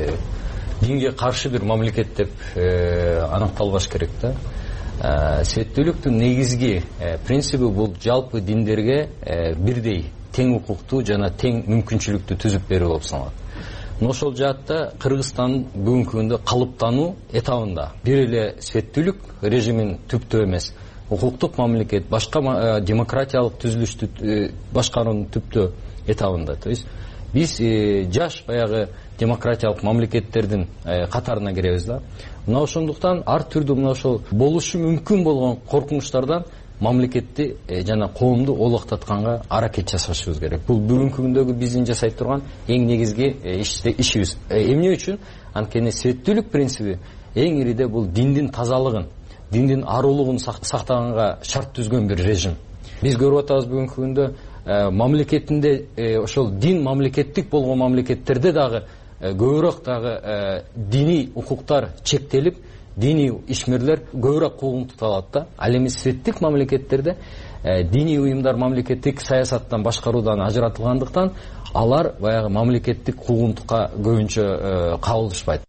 динге каршы бир мамлекет деп аныкталбаш керек да. Светтүүлүктүн негизги принциби бул жалпы диндерге бирдей тең укуктуу жана тең мүмкүнчүлүктү түзүп берүү болуп саналат. Ошол жаатта Кыргызстан бүгүнкү күндө калыптануу этабында бир эле светтүүлүк режимин түптөө эмес, укуктук мамлекет, башка демократиялык түзүлүштү башкаруунун түптөө этабында. То есть биз жаш баягы демократиялык мамлекеттердин катарына киребиз да. Мына ошондуктан ар түрдүү мына ошол болушу мүмкүн болгон коркунучтардан мамлекетти жана коомду олоктатканга аракет жасашыбыз керек. Бул бүгүнкү күндөгү биздин жасай турган эң негизги ишибиз. Эмне үчүн? Анткени светтүүлүк принциби эң ириде бул диндин тазалыгын, диндин арулугун сактаганга шарт түзгөн бир режим. Биз көрүп атабыз бүгүнкү күндө мамлекетинде ошол дин мамлекеттик болгон мамлекеттерде дагы көбүрөөк дагы диний укуктар чектелип, диний ишмерлер көбүрөөк куугунтук алат да. Ал эми светтик мамлекеттерде диний уюмдар мамлекеттик саясаттан башкаруудан ажыратылгандыктан алар баягы мамлекеттик куугунтукка көбүнчө кабылышпайт.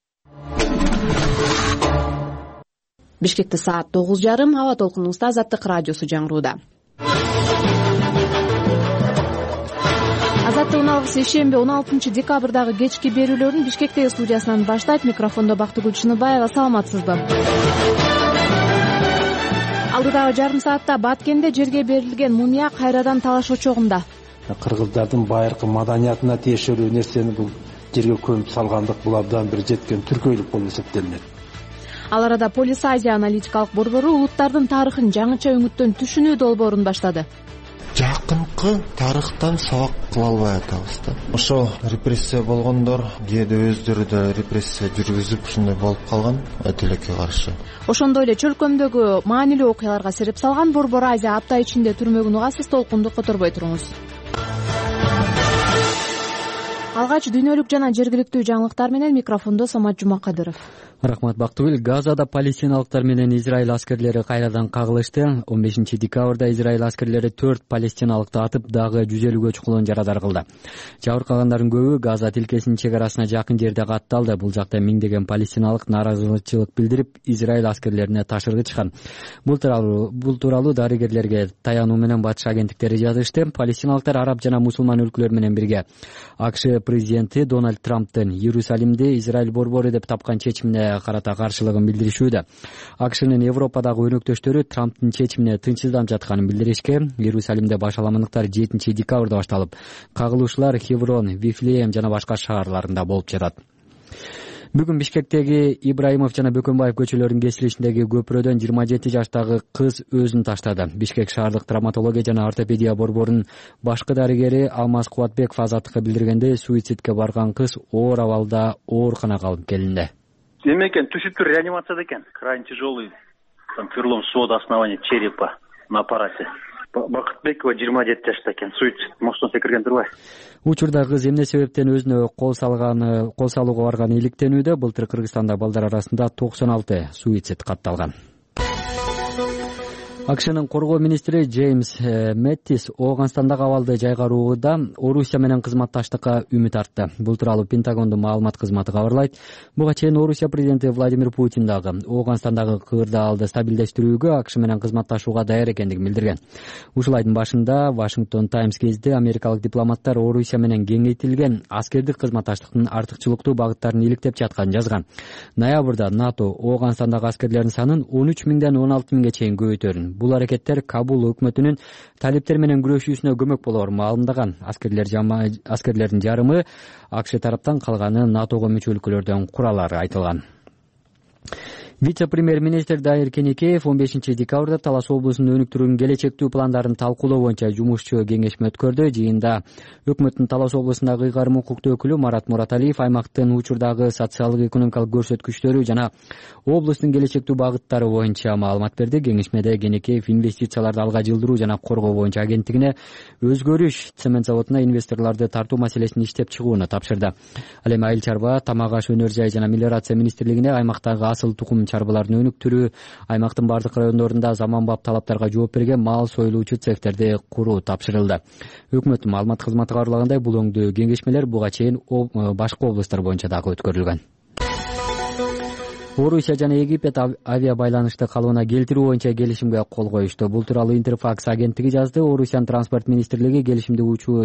Бишкекте саат 9:30. Аба толкунубузда Азаттык радиосу жаңырууда. Азаттык уналгысы ишемби 16 декабрдагы кечки берүүлөрүн Бишкектеги студиясынан баштайт. Микрофондо Бактыгүл Чыныбаева. Саламатсызбы? Алдыдагы жарым саатта Баткенде жерге берилген мумия кайрадан талаш очогунда. Кыргыздардын байыркы маданиятына тиешелүү нерсени бул жерге көмүп салгандык бул абдан бир жеткен түркөйлүк болуп эсептелинет. Ал арада Полис Азия аналитикалык борбору улуттардын тарыхын жаңыча өңүттөн түшүнүү долбоорун баштады. Жакынкы тарыхтан сабак кыла албай атабыз да. Ошо репрессия болгондор кээде өздөрү да репрессия жүргүзүп ушундай болуп калган тилекке каршы. Ошондой эле чөлкөмдөгү маанилүү окуяларга сереп салган Борбор Азия апта ичинде түрмөгүн угасыз. Толкунду которбой туруңуз. Алгач дүйнөлүк жана жергиликтүү жаңылыктар менен микрофондо Самат Жумакадыров. Рахмат Бактыгүл. Газада палестиналыктар менен Израиль аскерлери кайрадан кагылышты. 15 декабрда Израиль аскерлери 4 палестиналыкты атып, дагы 150гө чукулун жарадар кылды. Жабыркагандардын көбү Газа тилкесинин чек арасына жакын жерде катталды. Бул жакта миңдеген палестиналык нааразычылык билдирип, Израиль аскерлерине ташыргычкан. Бул тууралуу дарыгерлерге таянуу менен батыш агенттиктери жазышты. Палестиналыктар араб жана мусулман өлкөлөр менен бирге АКШ президенти Дональд Трамптын Иерусалимде Израиль борбору деп тапкан чечимине карата каршылыгын билдиришүүдө. АКШнын Европадагы өнөктөштөрү Трамптын чечимине тынчсызданып жатканын билдиришке. Иерусалимде башаламандыктар 7 декабрда башталып, кагылышуулар Хеврон, Вифлеем жана башка шаарларында болуп жатат. Бүгүн Бишкектеги Ибраимов жана Бөкөнбаев көчөлөрүнүн кесилишиндеги көпүрөдөн 27 жаштагы кыз өзүн таштады. Бишкек шаардык травматология жана ортопедия борборунун башкы дарыгери Алмаз Кубатбеков Азаттыкка билдиргенде, суицидке барган кыз оор абалда ооруканага алып келинди. Эме экен, түшүптүр, реанимацияда экен. Крайне тяжелый. Там перелом свода основания черепа на аппарате. Бакытбекова 27 жашта экен. Суицид мостон секирген турбай. Учурда кыз эмне себептен өзүнө кол салууга барганы иликтенүүдө. Былтыр Кыргызстанда балдар арасында 96 суицид катталган. АКШнын коргоо министри Джеймс Мэттис Ооганстандагы абалды жайгарууда Орусия менен кызматташтыкка үмүт артты. Бул тууралуу Пентагондун маалымат кызматы кабарлайт. Буга чейин Орусия президенти Владимир Путин дагы Ооганстандагы кырдаалды стабилдештирүүгө АКШ менен кызматташууга даяр экендигин билдирген. Ушул айдын башында Washington Times гезити америкалык дипломаттар Орусия менен кеңейтилген аскердик кызматташтыктын артыкчылыктуу багыттарын иликтеп жатканын жазган. Ноябрда НАТО Ооганстандагы аскерлердин санын 13 миңден 16 миңге чейин көбөйтөрүн. Бул аракеттер Кабул өкмөтүнүн талиптер менен күрөшүүсүнө көмөк болоорун маалымдаган. Аскерлердин жарымы АКШ тараптан, калганы НАТОго мүчө өлкөлөрдөн куралары айтылган. Вице-премьер-министр Дайыр Кенекеев 15 декабрда Талас облусунун өнүктүрүүнүн келечектүү пландарын талкуулоо боюнча жумушчу кеңешме өткөрдү. Жыйында өкмөттүн Талас облусундагы ыйгарым укуктуу өкүлү Марат Мураталиев аймактын учурдагы социалдык экономикалык көрсөткүчтөрү жана облустун келечектүү багыттары боюнча маалымат берди. Кеңешмеде Кенекеев инвестицияларды алга жылдыруу жана коргоо боюнча агенттигине өзгөрүш цемент заводуна инвесторлорду тартуу маселесин иштеп чыгууну тапшырды. Ал эми айыл чарба, тамак аш өнөр жай жана мелиорация министрлигине аймактагы асыл тукум чарбаларын өнүктүрүү, аймактын бардык райондорунда заманбап талаптарга жооп берген мал союлуучу цехтерди куруу тапшырылды. Өкмөттүн маалымат кызматы кабарлагандай, бул оңдуу кеңешмелер буга чейин башка облусттар боюнча дагы өткөрүлгөн. Орусия жана Египет авиа байланышты калыбына келтирүү боюнча келишимге кол коюшту. Бул тууралуу Интерфакс агенттиги жазды. Орусиянын транспорт министрлиги келишимди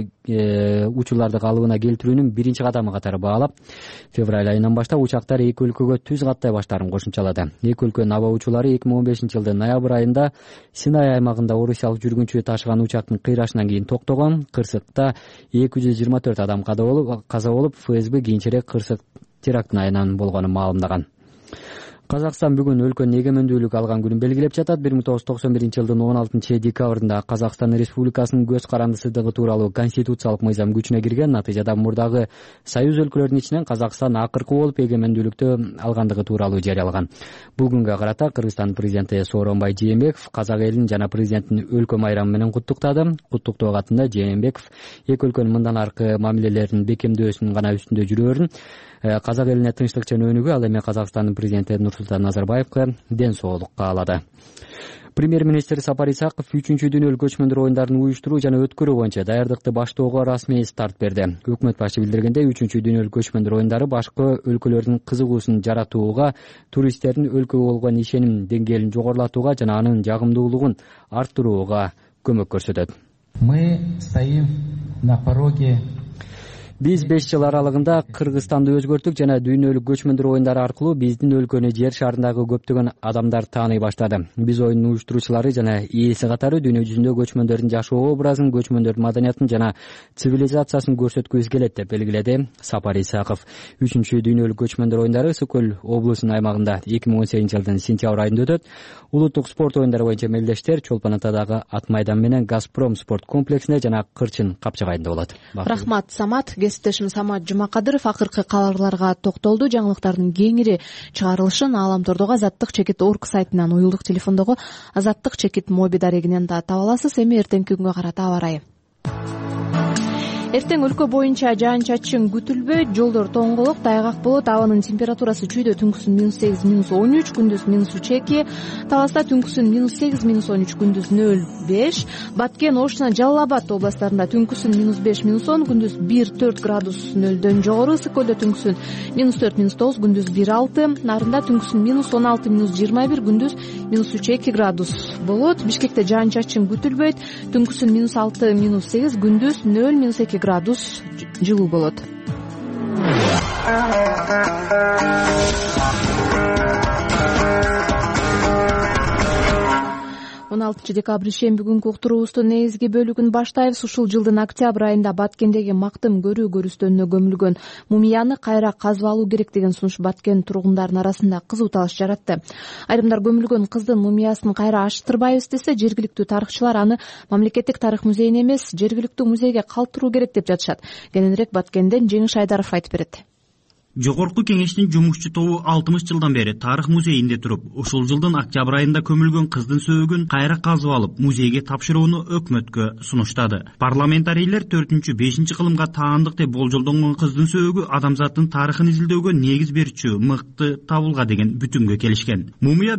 учууларды калыбына келтирүүнүн биринчи кадамы катары баалап, февраль айынан баштап учактар эки өлкөгө түз каттай баштаарын кошумчалады. Эки өлкөнүн аба учуулары 2015-жылдын ноябрь айында Синай аймагында орусиялык жүргүнчү ташыган учактын кыйрашынан кийин токтогон. Кырсыкта 224 адам каза болуп, ФСБ кийинчерээк кырсык терактын айынан болгонун маалымдаган. Казакстан бүгүн өлкөнүн эгемендүүлүк алган күнүн белгилеп жатат. 1991-жылдын 16-декабрында Казакстан Республикасынын көз карандысыздыгы тууралуу конституциялык мыйзам күчүнө кирген. Натыйжада мурдагы союз өлкөлөрүнүн ичинен Казакстан акыркы болуп эгемендүүлүктү алгандыгы тууралуу жарыялаган. Бул күнгө карата Кыргызстандын президенти Сооронбай Жээнбеков казак элин жана президенттин өлкө майрамы менен куттуктады. Куттуктоо катында Жээнбеков эки өлкөнүн мындан аркы мамилелеринин бекемдөөсүнүн гана үстүндө жүрөөрүн, казак элине тынчтык жана өнүгүү, ал эми Казакстандын президенти Нурсултан Назарбаевка ден соолук каалады. Премьер-министр Сапар Исаков 3-чү дүйнөлүк көчмөндөр оюндарын уюштуруу жана өткөрүү боюнча даярдыкты баштоого расмий старт берди. Өкмөт башы билдиргендей, 3-чү дүйнөлүк көчмөндөр оюндары башкы өлкөлөрдүн кызыгуусун жаратууга, туристтердин өлкөгө болгон ишеним деңгээлин жогорулатууга жана анын жагымдуулугун арттырууга көмөк көрсөтөт. Мы стоим на пороге. Биз 5 жыл аралыгында Кыргызстанды өзгөрттүк жана дүйнөлүк көчмөндөр оюндары аркылуу биздин өлкөнү жер шарындагы көптөгөн адамдар тааный баштады. Биз оюндун уюштуруучулары жана ээси катары дүйнө жүзүндө көчмөндөрдүн жашоо образын, көчмөндөрдүн маданиятын жана цивилизациясын көрсөткүбүз келет деп белгиледи Сапар Исаков. 3-чү дүйнөлүк көчмөндөр оюндары Ысык көл облусунун аймагында 2018-жылдын сентябрь айында өтөт. Улуттук спорт оюндары боюнча мелдештер Чолпон Атадагы ат майдан менен Газпром спорт комплексинде жана Кырчын капчыгайында болот. Рахмат, Самат. Кесиптешим Самат Жумакадыров акыркы кабарларга токтолду. Жаңылыктардын кеңири чыгарылышын Ааламтордогу Азаттык чекит орг сайтынан, уюлдук телефондогу Азаттык чекит моби дарегинен да таба аласыз. Эми эртеңки күнгө карата аба ырайы. Эртең өлкө боюнча жаан-чачын күтүлбөйт, жолдор тоңголок, тайгак болот. Абанын температурасы чүйдө түнкүсүн -8, -13, күндүз -3, Таласта түнкүсүн -8, -13, күндүз 0,5. Баткен, Ош жана Жалал Абад областарында түнкүсүн -5, -10, күндүз 1,4 градус нөлдөн жогору. Ысык көлдө түнкүсүн -4, -9, күндүз 1,6. Нарында түнкүсүн -16, -21, күндүз -3,2 градус болот. Бишкекте жаан-чачын күтүлбөйт, түнкүсүн -6, -8, күндүз 0, -2 градус жылуу болот. 16-декабрь шемби күнкү уктуруубуздун негизги бөлүгүн баштайбыз. Ушул жылдын октябрь айында Баткендеги мактым көрүү көрүстөнүнө көмүлгөн мумияны кайра казып алуу керек деген сунуш Баткен тургундарынын арасында кызуу талаш жаратты. Айрымдар көмүлгөн кыздын мумиясын кайра ачтырбайбыз десе, жергиликтүү тарыхчылар аны мамлекеттик тарых музейине эмес, жергиликтүү музейге калтыруу керек деп жатышат. Кененирээк Баткенден Жеңиш Айдаров айтып берет. Жогорку кеңештин жумушчу тобу 60 жылдан бери тарых музейинде туруп, ушул жылдын октябрь айында көмүлгөн кыздын сөөгүн кайра казып алып, музейге тапшырууну өкмөткө сунуштады. Парламентарийлер 4-5 кылымга таандык деп болжолдонгон кыздын сөөгү адамзаттын тарыхын изилдөөгө негиз берчү мыкты табылга деген бүтүмгө келишкен. Мумия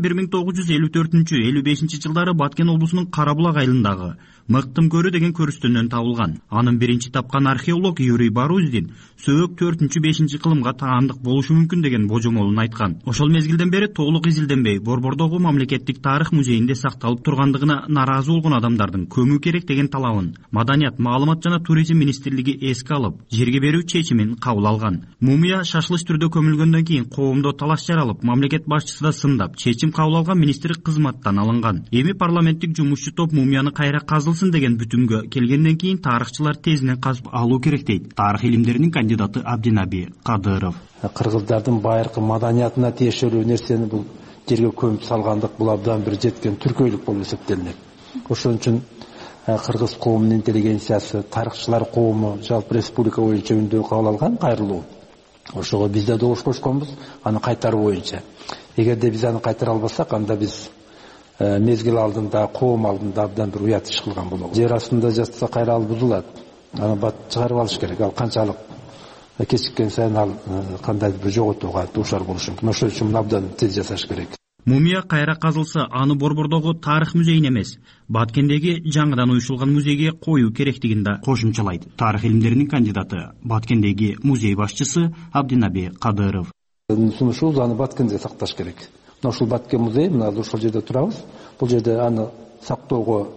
1954-55 жылдары Баткен облусунун Карабулак айылындагы мыктым көрүү деген көрүстөнөн табылган. Анын биринчи тапкан археолог Юрий Баруздин сөök 4-5 кылымга таандык болушу мүмкүн деген божомолун айткан. Ошол мезгилден бери толук изилденбей, Борбордогу мамлекеттик тарых музейинде сакталып тургандыгына наразы болгон адамдардын көмүү керек деген талабын Маданият, маалымат жана туризм министрлиги эске алып, жерге берүү чечимин кабыл алган. Мумия шашылыш түрдө көмүлгөндөн кийин коомдо талаш жаралып, мамлекет башчысы да сындап, чечим кабыл алган министрлик кызматтан алынган. Эми парламенттик жумушчу топ мумияны кайра казылсын деген бүтүмгө келгенден кийин тарыхчылар тезинен казып алуу керек дейт тарых илимдеринин кандидаты Абдинаби Кадыров. Кыргыздардын байыркы маданиятына тиешелүү нерсени бул жерге көмүп салгандык бул абдан бир жеткен түркөйлүк болуп эсептелинет. Ошон үчүн кыргыз коомунун интеллигенциясы, тарыхчылар коому жалпы республика боюнча үндөө кабыл алган кайрылуу. Ошого биз да добуш кошконбуз аны кайтаруу боюнча. Эгерде биз аны кайтара албасак, анда биз мезгил алдында, коом алдында абдан бир уят иш кылган болобуз. Жер астында жатса кайра ал бузулат. Аны бат чыгарып алыш керек. Ал канчалык кечиккен сайын ал кандайдыр бир жоготууга дуушар болушу мүмкүн. Ошон үчүн абдан тез жасаш керек. Мумия кайра казылса, аны Борбордогу тарых музейине эмес, Баткендеги жаңыдан уюшулган музейге коюу керектигин да кошумчалайт тарых илимдеринин кандидаты, Баткендеги музей башчысы Абдинаби Кадыров. сунушубуз аны Баткенде сакташ керек. Мына ушул Баткен музей, мына ушул жерде турабыз. Бул жерде аны сактоого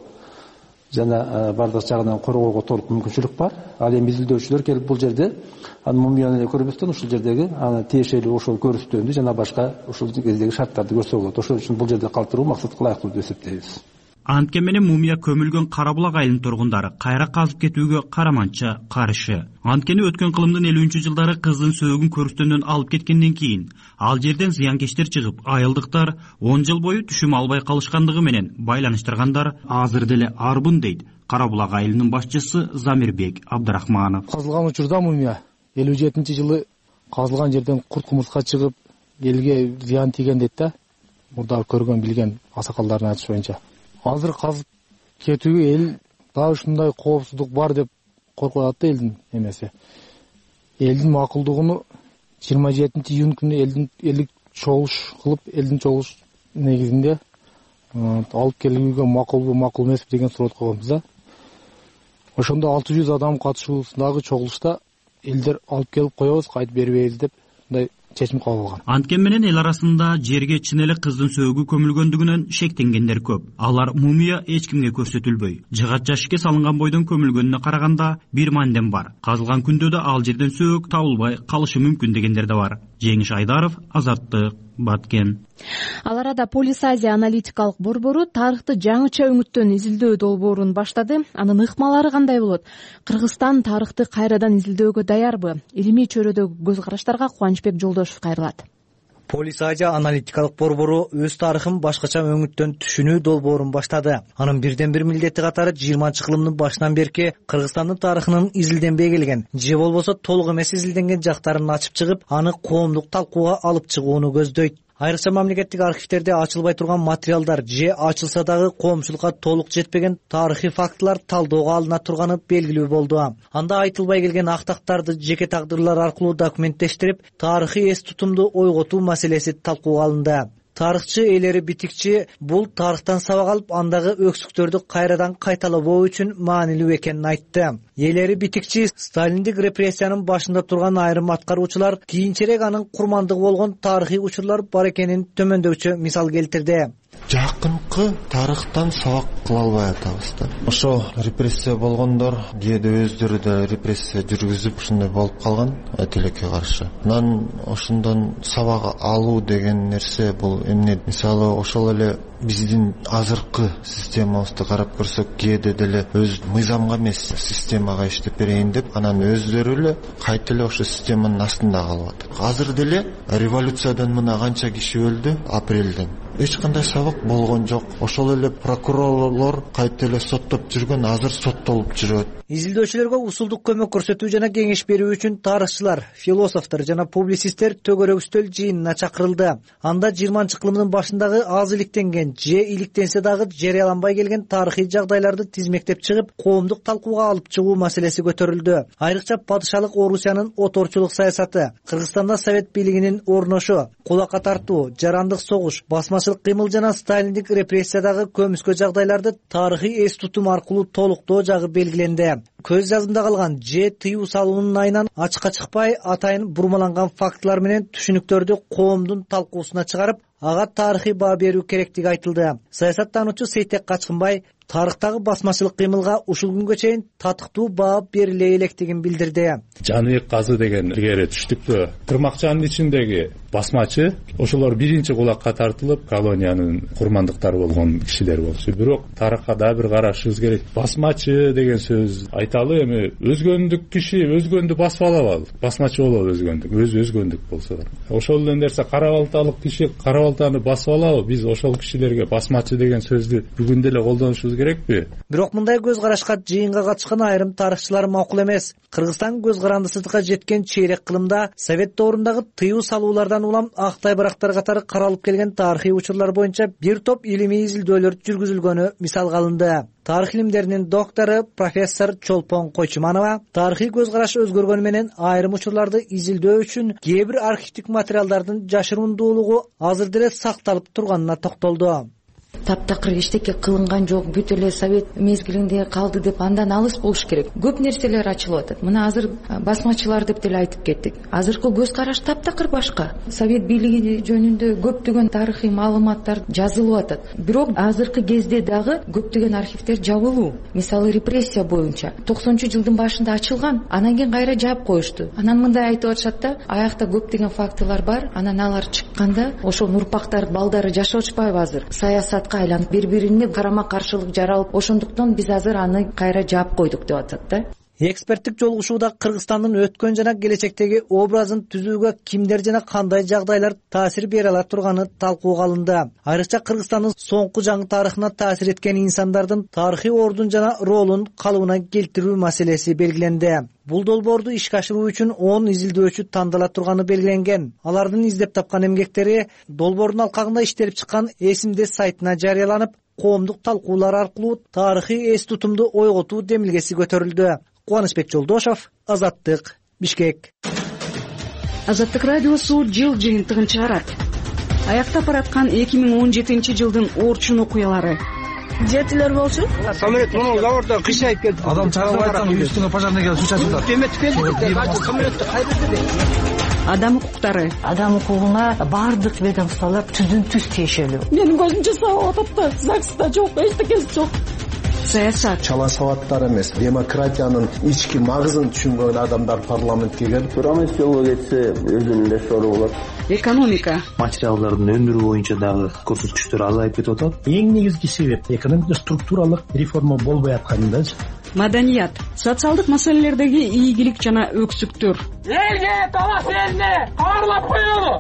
жана бардык жагынан коргоого толук мүмкүнчүлүк бар. Ал эми изилдөөчүлөр келип бул жерде аны мумияны эле көрбөстөн ушул жердеги аны тиешелүү ошол көрүстөндү жана башка ушул кездеги шарттарды көрсө болот. Ошол үчүн бул жерде калтыруу максатка ылайыктуу деп эсептейбиз. Анткен менен мумия көмүлгөн Кара булак айылынын тургундары кайра казып кетүүгө караманча каршы. Анткени өткөн кылымдын 50-жылдары кыздын сөөгүн көрүстөндөн алып кеткенден кийин ал жерден зыянкечтер чыгып, айылдыктар 10 жыл бою түшүм албай калышкандыгы менен байланыштыргандар азыр деле арбын дейт Кара булак айылынын башчысы Замирбек Абдрахманов. Казылган учурда мумия 57-жылы казылган жерден курт кумурска чыгып, элге зыян тийген дейт да. Мурда көргөн билген аксакалдардын айтышы боюнча. Азыр казып кетүүгө эл дагы ушундай коопсуздук бар деп коркуп атат да элдин эмеси. Элдин макулдугуну 27-июнь күнү элдик чогулуш кылып, элдин чогулуш негизинде алып келүүгө макулбу, макул эмеспи деген суроо койгонбуз да. Ошондо 600 адам катышуусундагы чогулушта элдер алып келип коебуз, кайтып бербейбиз деп мындай чечим кабыл алган. Анткен менен эл арасында жерге чын эле кыздын сөөгү көмүлгөндүгүнөн шектенгендер көп. Алар мумия эч кимге көрсөтүлбөй, жыгат жашикке салынган бойдон көмүлгөнүнө караганда бир мандем бар. Казылган күндө да ал жерден сөөгү табылбай калышы мүмкүн дегендер да бар. Жеңиш Айдаров, Азаттык, Баткен. Ал арада Полис Азия аналитикалык борбору тарыхты жаңыча өңүттөн изилдөө долбоорун баштады. Анын ыкмалары кандай болот? Кыргызстан тарыхты кайрадан изилдөөгө даярбы? Илимий чөйрөдөгү көз караштарга Кубанычбек Жолдошев кайрылат. Полис Азия аналитикалык борбору өз тарыхын башкача өңүттөн түшүнүү долбоорун баштады. Анын бирден бир милдети катары 20-кылымдын башынан берки Кыргызстандын тарыхынын изилденбей келген, же болбосо толук эмес изилденген жактарын ачып чыгып, аны коомдук талкууга алып чыгууну көздөйт. Айрыкча мамлекеттик архивтерде ачылбай турган материалдар же ачылса дагы коомчулукка толук жетпеген тарыхый фактылар талоого алына турганы белгилүү болду. Анда айтылбай келген актактарды жеке тагдырлар аркылуу документтештирип, тарыхый эс тутумду ойготуу маселеси талкууга алынды. Тарыхчы Элери Битикчи бул тарыхтан сабак алып, андагы өксүктөрдү кайрадан кайталабоо үчүн маанилүү экенин айтты. Элери Битикчи сталиндик репрессиянын башында турган айрым аткаруучулар кийинчерээк анын курмандыгы болгон тарыхый учурлар бар экенин төмөндөчү мисал келтирди. Жакынкы тарыхтан сабак кыла албай атабыз да. Ошо репрессия болгондор кээде өздөрү да репрессия жүргүзүп ушундай болуп калган тилекке каршы. Анан ошондон сабак алуу деген нерсе бул эмне? Мисалы ошол эле биздин азыркы системабызды карап көрсөк, кээде деле өз мыйзамга эмес системага иштеп берейин деп, анан өздөрү эле кайта эле ошо системанын астында калып атат. Азыр деле революциядан мына канча киши өлдү апрелден. Эч кандай сабак болгон жок. Ошол эле прокурорлор кайта эле соттоп жүргөн, азыр соттолуп жүрөт. Изилдөөчүлөргө усулдук көмөк көрсөтүү жана кеңеш берүү үчүн тарыхчылар, философтор жана публицисттер төгөрөк үстөл жыйынына чакырылды. Анда 20-кылымдын башындагы аз иликтенген же иликтенсе дагы жарыяланбай келген тарыхый жагдайларды тизмектеп чыгып, коомдук талкууга алып чыгуу маселеси көтөрүлдү. Айрыкча падышалык Орусиянын оторчулук саясаты, Кыргызстанда совет бийлигинин орношу, кулакка тартуу, жарандык согуш, басмачылык кыймыл жана сталиндик репрессиядагы көмүскө жагдайларды тарыхый эс тутум аркылуу толуктоо жагы белгиленди. Көз жазымда калган же тыюу салуунун айынан ачыкка чыкпай, атайын бурмаланган фактылар менен түшүнүктөрдү коомдун талкуусуна чыгарып, ага тарыхый баа берүү керектиги айтылды. Саясаттануучу Сейтек Качкынбай тарыхтагы басмачылык кыймылга ушул күнгө чейин татыктуу баа бериле электигин билдирди. Жаныбек Казы деген илгери түштүктө Кырмакчанын ичиндеги басмачы, ошолор биринчи кулакка тартылып, колониянын курмандыктары болгон кишилер болчу. Бирок тарыхка да бир карашыбыз керек. Басмачы деген сөз айталы, эми өзгөндүк киши өзгөндү басып алабы? Басмачы болобу өзгөндүк? Өзгөндүк болсо да. Ошол эле нерсе кара балталык киши кара балтаны басып алабы? Биз ошол кишилерге басмачы деген сөздү бүгүн деле колдонушубуз керекпи? Бирок мындай көз карашка жыйынга катышкан айрым тарыхчылар макул эмес. Кыргызстан көз карандысыздыкка жеткен чейрек кылымда совет доорундагы тыюу салуулардан улам актай барактар катары каралып келген тарыхый учурлар боюнча бир топ илимий изилдөөлөр жүргүзүлгөнү мисалга алынды. Тарых илимдеринин доктору профессор Чолпон Койчуманова тарыхый көз караш өзгөргөнү менен айрым учурларды изилдөө үчүн кээ бир архивдик материалдардын жашырундуулугу азыр деле сакталып турганына токтолду. таптакыр эчтеке кылынган жок, бүт эле совет мезгилинде калды деп андан алыс болуш керек. Көп нерселер ачылып атат. Мына азыр басмачылар деп деле айтып кеттик. Азыркы көз караш таптакыр башка. Совет бийлиги жөнүндө көптөгөн тарыхый маалыматтар жазылып атат. Бирок азыркы кезде дагы көптөгөн архивдер жабылуу. Мисалы репрессия боюнча 90-жылдын башында ачылган, анан кийин кайра жаап коюшту. Анан мындай айтып атышат да, аякта көптөгөн фактылар бар. Анан алар чыкканда ошол урпактар, балдары жашашпайбы азыр? Саясатка айланып бири-бирине карама каршылык жаралып, ошондуктан биз азыр аны кайра жаап койдук деп атат да. Эксперттик жолугушууда Кыргызстандын өткөн жана келечектеги образын түзүүгө кимдер жана кандай жагдайлар таасир бере ала турганы талкууга алынды. Айрыкча Кыргызстандын соңку жаңы тарыхына таасир эткен инсандардын тарыхый ордун жана ролун калыбына келтирүү маселеси белгиленди. Бул долбоорду ишке ашыруу үчүн 10 изилдөөчү тандала турганы белгиленген. Алардын издеп тапкан эмгектери долбоордун алкагында иштелип чыккан эсимде сайтына жарыяланып, коомдук талкуулар аркылуу тарыхый эс тутумду ойготуу демилгеси көтөрүлдү. Кубанычбек Жолдошов, Азаттык, Бишкек. Азаттык радиосу жыл жыйынтыгын чыгарат. Аяктап бараткан 2017 жылдын Орчун окуялары. Жетилер болчу. Самолет мына заводдон кыйшайып келди. Адам чыгарып айткан үстүнө пожарный келип суу чачып атат. Эметип келди. Самолетти кайда? Адам укуктары. Адам укугуна бардык ведомстволор түздүн-түз тиешелүү. Менин көзүмчө сабап атат да, ЗАГСта жок, эчтекеси жок. Саясат. Чала сабаттар эмес, демократиянын ички магызын түшүнгөн адамдар парламентке келип, Рамес жолго кетсе өзүнүн эле сору болот. Экономика. Материалдардын өндүрүү боюнча дагы көрсөткүчтөр азайып кетип атат. Эң негизги себеп экономика структуралык реформа болбой аткандачы. Маданият. Социалдык маселелердеги ийгилик жана өксүктөр. Элге талас элне каарлап коелу.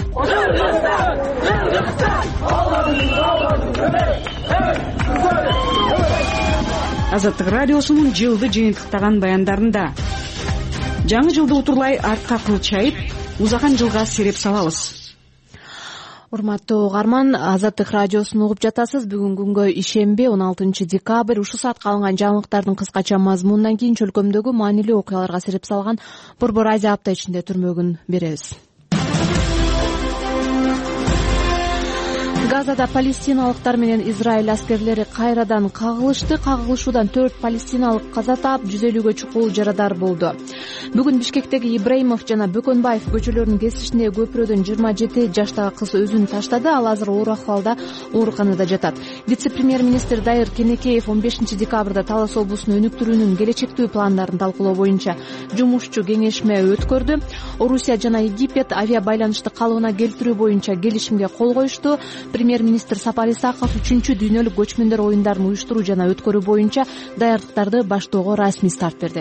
Азаттык радиосунун жылды жыйынтыктаган баяндарында жаңы жылды утурлай артка кылчайып, узаган жылга сереп салабыз. Урматтуу угарман, Азаттык радиосун угуп жатасыз. Бүгүн күнгө ишемби 16 декабрь ушул саатка алынган жаңылыктардын кыскача мазмунунан кийин чөлкөмдөгү маанилүү окуяларга сереп салган Борбор Азия апта ичинде түрмөгүн беребиз. Газада палестиналыктар менен Израиль аскерлери кайрадан кагылышты. Кагылышуудан 4 палестиналык каза таап, 150гө чукул жарадар болду. Бүгүн Бишкектеги Ибраимов жана Бөкөнбаев көчөлөрүнүн кесишиндеги көпүрөдөн 27 жаштагы кыз өзүн таштады. Ал азыр оор акыбалда ооруканада жатат. Вице-премьер-министр Дайыр Кенекеев 15 декабрда Талас облусун өнүктүрүүнүн келечектүү пландарын талкуулоо боюнча жумушчу кеңешме өткөрдү. Орусия жана Египет авиа байланышты калыбына келтирүү боюнча келишимге кол коюшту. Премьер-министр Сапар Исаков 3-чү дүйнөлүк көчмөндөр оюндарын уюштуруу жана өткөрүү боюнча даярдыктарды баштоого расмий старт берди.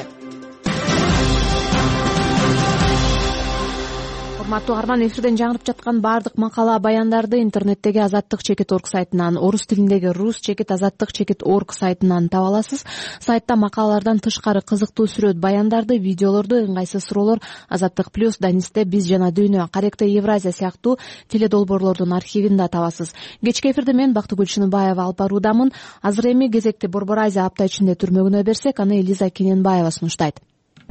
Урматтуу угарман, эфирден жаңырып жаткан баардык макала баяндарды интернеттеги azattik.org сайтынан, орус тилиндеги rus.azattik.org сайтынан таба аласыз. Сайтта макалалардан тышкары кызыктуу сүрөт баяндарды, видеолорду, ыңгайсыз суроолор, Азаттык плюс, Данисте биз жана дүйнө, Каректе Евразия сыяктуу теледолбоорлордун архивин да табасыз. Кечки эфирде мен Бактыгүл Чыныбаева алып баруудамын. Азыр эми кезекти Борбор Азия апта ичинде түрмөгүнө берсек, аны Элиза Кененбаева сунуштайт.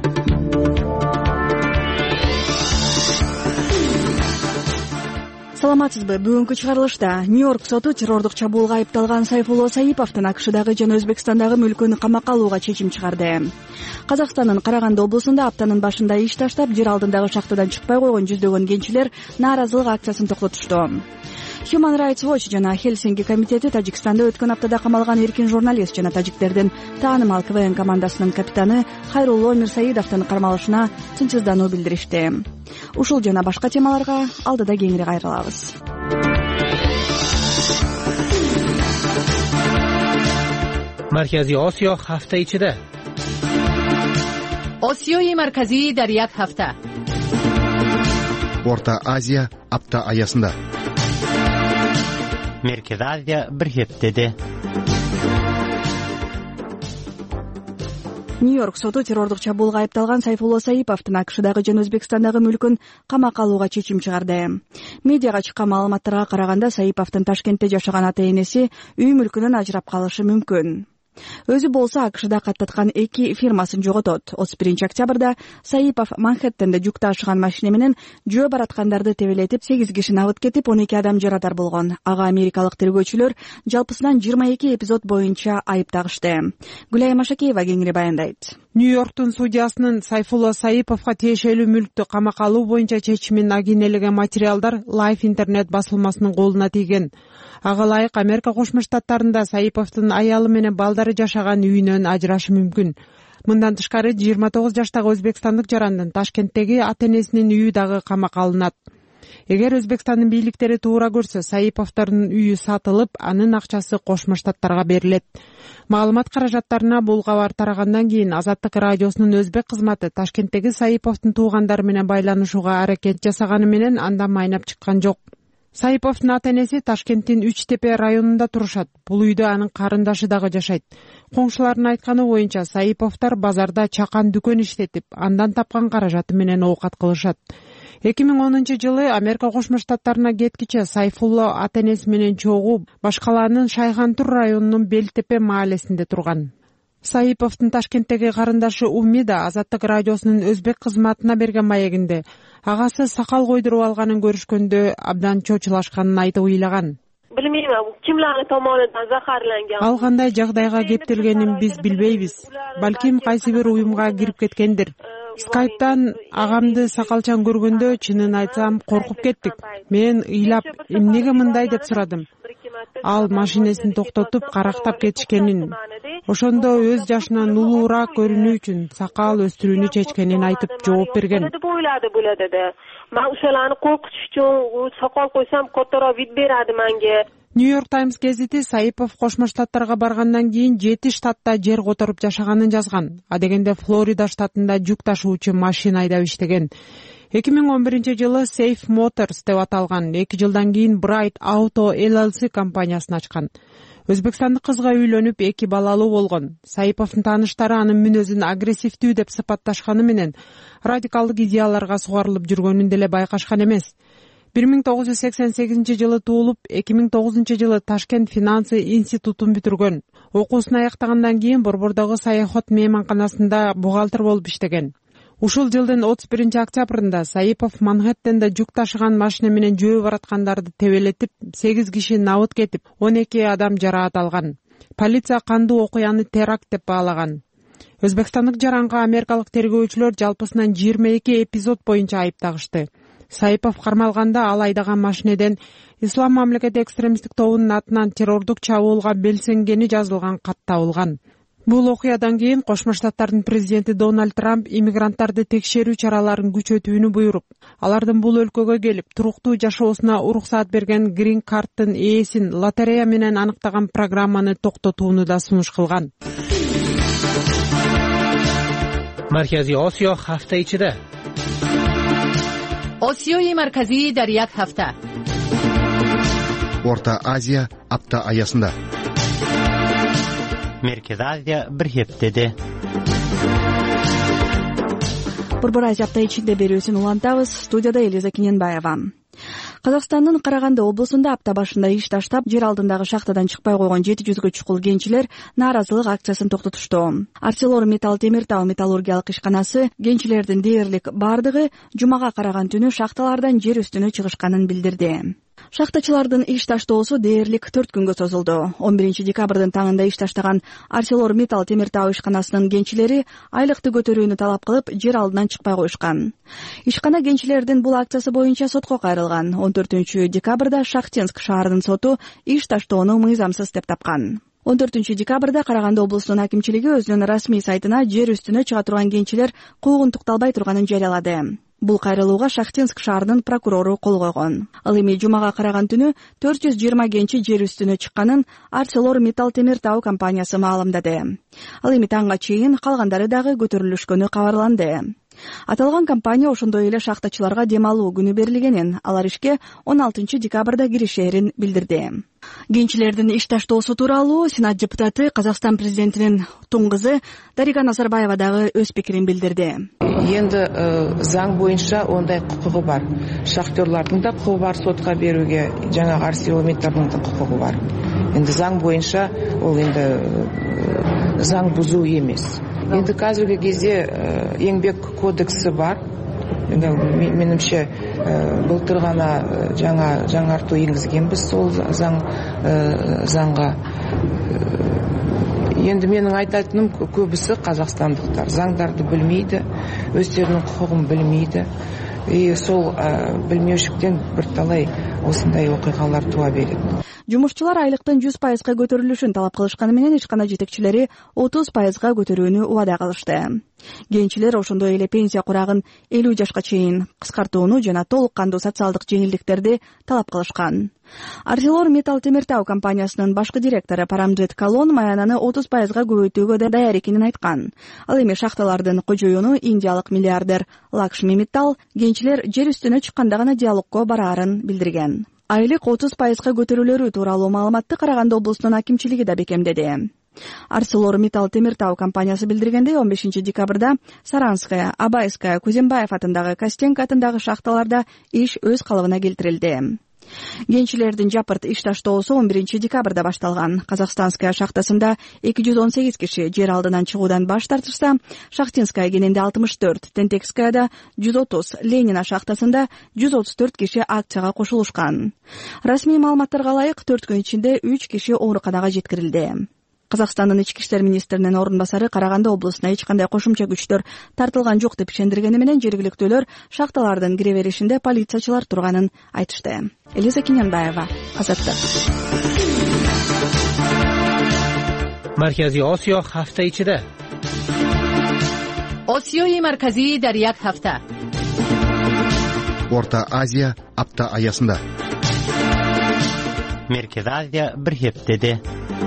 Саламатсызбы? Бүгүнкү чыгарылышта Нью-Йорк соту террордук чабуулга айыпталган Сайфулло Саиповдун АКШдагы жана Өзбекстандагы мүлкүн камакка алууга чечим чыгарды. Казакстандын Караганды облусунда аптанын башында иш таштап, жер алдындагы шахтадан чыкпай койгон жүздөгөн кенчилер нааразылык акциясын токтотушту. Human Rights Watch жана Хельсинки комитети Тажикстанда өткөн аптада камалган эркин журналист жана тажиктердин таанымал КВН командасынын капитаны Хайрулло Мирсаидовдун кармалышына тынчсыздануу билдиришти. Ушул жана башка темаларга алдыда кеңири кайрылабыз. Markaziy Osiyo hafta ichida. Osiyoyi markaziy dar yak hafta. Орта Азия апта аясында. Merkez Азия bir heftede. Нью-Йорк соту террордук чабуулга айыпталган Сайфулло Саиповдун АКШдагы жана Өзбекстандагы мүлкүн камакка алууга чечим чыгарды. Медиага чыккан маалыматтарга караганда, Саиповдун Ташкентте жашаган ата-энеси үй мүлкүнөн ажырап калышы мүмкүн. Өзү болсо АКШда каттаткан 2 фирмасын жоготот. 31 октябрда Саипов Манхэттенде жүк ташыган машина менен жөө бараткандарды тебелетип 8 кишини абыт кетип, 12 адам жарадар болгон. Ага америкалык тергөөчүлөр жалпысынан 22 эпизод боюнча айып тагышты. Гүлай Машакеева кеңири баяндайт. Нью-Йорктун судьясынын Сайфулло Саиповго тиешелүү мүлктү камакка алуу боюнча чечимин агинелеген материалдар Life интернет басылмасынын колуна тийген. Ага ылайык Америка Кошмо Штаттарында Саиповдун аялы менен балдары жашаган үйүнөн ажырашы мүмкүн. Мындан тышкары 29 жаштагы өзбекстандык жарандын Ташкенттеги ата-энесинин үйү дагы камакка алынат. Эгер Өзбекстандын бийликтери туура көрсө, Саиповдордун үйү сатылып, анын акчасы Кошмо Штаттарга берилет. Маалымат каражаттарына бул кабар тарагандан кийин Азаттык радиосунун өзбек кызматы Ташкенттеги Саиповдун туугандары менен байланышууга аракет жасаганы менен андан майнап чыккан жок. Саиповдун ата-энеси Ташкенттин Үч-Тепе районунда турушат. Бул үйдө анын карындашы дагы жашайт. Коңшулардын айтканы боюнча Саиповдор базарда чакан дүкөн иштетип, андан тапкан каражаты менен оокат кылышат. 2010-жылы Америка Кошмо Штаттарына кеткиче Сайфулло ата-энеси менен чогуу Башкаланын Шайхантур районунун Белтепе маалесинде турган. Саиповдун Ташкенттеги карындашы Умида Азаттык радиосунун өзбек кызматына берген маегинде агасы сакал койдуруп алганын көрүшкөндө абдан чочулашканын айтып ыйлаган. Bilmeyman, kimlarni tomonidan zaharlangan. Ал кандай жагдайга кептелгенин биз билбейбиз. Балким кайсы бир уюмга кирип кеткендир. Скайптан агамды сакалчан көргөндө чынын айтсам коркуп кеттик. Мен ыйлап, эмнеге мындай деп сурадым. Ал машинесин токтотуп карактап кетишкенин, ошондо өз жашынан улуураак көрүнүү үчүн сакал өстүрүүнү чечкенин айтып жооп берген. Мен ошоларны коркутуш үчүн сакал койсом катараак вид берadi menga. Нью-Йорк Таймс гезити Саипов Кошмо Штаттарга баргандан кийин 7 штатта жер которуп жашаганын жазган. А дегенде Флорида штатында жүк ташуучу машина айдап иштеген. 2011-жылы Safe Motors деп аталган 2 жылдан кийин Bright Auto LLC компаниясын ачкан. Өзбекстандык кызга үйлөнүп 2 балалуу болгон. Саиповдун тааныштары анын мүнөзүн агрессивдүү деп сыпатташканы менен радикалдык идеяларга сугарылып жүргөнүн деле байкашкан эмес. 1988-жылы туулуп, 2009-жылы Ташкент финансы институтун бүтүргөн. Окуусун аяктагандан кийин Борбордогу саяхат мейманканасында бухгалтер болуп иштеген. Ушул жылдын 31 октябрында Саипов Манхэттенде жүк ташыган машина менен жөө бараткандарды тебелетип, 8 киши абыт кетип, 12 адам жараат алган. Полиция кандуу окуяны теракт деп баалаган. Өзбекстандык жаранга америкалык тергөөчүлөр жалпысынан 22 эпизод боюнча айып тагышты. Саипов кармалганда ал айдаган машинеден Ислам мамлекети экстремисттик тобунун атынан террордук чабуулга белсенгени жазылган кат табылган. Бул окуядан кийин Кошмо Штаттардын президенти Дональд Трамп иммигранттарды текшерүү чараларын күчөтүүнү буйруп, алардын бул өлкөгө келип туруктуу жашоосуна уруксаат берген грин карттын ээсин лотерея менен аныктаган программаны токтотууну да сунуш кылган. Markaziy Osiyo hafta ichida. Osiyoyi markaziy dar yak hafta. Орта Азия апта аясында. Merkez Aziya bir heftede. Борбор Азия апта ичинде берүүсүн улантабыз. Студияда Элиза Кененбаева. Казакстандын Караганды облусунда апта башында иш таштап, жер алдындагы шахтадан чыкпай койгон 700гө чукул кенчилер нааразылык акциясын токтотушту. ArcelorMittal Темиртау металлургиялык ишканасы кенчилердин дээрлик бардыгы жумага караган түнү шахталардан жер үстүнө чыгышканын билдирди. Шахтачылардын иш таштоосу дээрлик 4 күнгө созулду. 11 декабрдын таңында иш таштаган ArcelorMittal Темиртау ишканасынын кенчилери айлыкты көтөрүүнү талап кылып, жер алдынан чыкпай коюшкан. Ишкана кенчилердин бул акциясы боюнча сотко кайрылган. 14 декабрда Шахтинск шаарынын соту иш таштоону мыйзамсыз деп тапкан. 14 декабрда Караганды облусунун акимчилиги өзүнүн расмий сайтына жер үстүнө чыга турган кенчилер куугунтукталбай турганын жарыялады. Бул кайрылууга Шахтинск шаарынын прокурору кол койгон. Ал эми жумага караган түнү 420 кенчи жер үстүнө чыкканын ArcelorMittal Темиртау компаниясы маалымдады. Ал эми таңга чейин калгандары дагы көтөрүлүшкөнү кабарланды. Аталган компания ошондой эле шахтачыларга дем алуу күнү берилгенин, алар ишке 16 декабрда киришээрин билдирди. Кенчилердин иш таштоосу тууралуу Сенат депутаты Казакстан президентинин туң кызы Дарига Назарбаева дагы өз пикирин билдирди. Енді заң боюнча ондай құқығы бар. Шахтерлардың да құқығы бар сотқа беруге, жаңағы ArcelorMittalдың да құқығы бар. енді заң бойынша ол енді заң бұзу емес. Енді қазіргі кезде еңбек кодексі бар. Енді менімше былтыр ғана жаңарту енгізгенбіз сол заңға. Енді менің айтатыным, көбісі қазақстандықтар заңдарды білмейді, өздерінің құқығын білмейді. Сол білмеушіліктен бірталай осындай оқиғалар туа береді. Жумушчулар айлыктын 100%га көтөрүлүшүн талап кылышканы менен ишкана жетекчилери 30%га көтөрүүнү убада кылышты. Кенчилер ошондой эле пенсия курагын 50 жашка чейин кыскартууну жана толук кандуу социалдык жеңилдиктерди талап кылышкан. ArcelorMittal Темиртау компаниясынын башкы директору Парамджет Калон маянаны 30%га көбөйтүүгө даяр экенин айткан. Ал эми шахталардын кожоюну индиялык миллиардер Лакшми Миттал кенчилер жер үстүнө чыкканда гана диалогко бараарын билдирген. Айлык 30%га көтөрүлөрү тууралуу маалыматты Караганды облусунун акимчилиги да бекемдеди. ArcelorMittal Темиртау компаниясы билдиргендей, 15 декабрда Саранская, Абайская, Кузембаев атындагы, Костенко атындагы шахталарда иш өз калыбына келтирилди. Кенчилердин жапырт иш таштоосу 11 декабрда башталган. Казакстанская шахтасында 218 киши жер алдынан чыгуудан баш тартышса, Шахтинская кененде 64, Тентекскаяда 130, Ленина шахтасында 134 киши акцияга кошулушкан. Расмий маалыматтарга ылайык 4 күн ичинде 3 киши ооруканага жеткирилди. Казакстандын ички иштер министринин орун басары Караганды облусуна эч кандай кошумча күчтөр тартылган жок деп ишендиргени менен жергиликтүүлөр шахталардын кире беришинде полициячылар турганын айтышты. Элиза Кинянбаева, Азаттык. Маркази Осиё ҳафта ичида. Осиёи марказӣ дар як ҳафта. Орта Азия апта аясында. Merkez Азия bir heftede.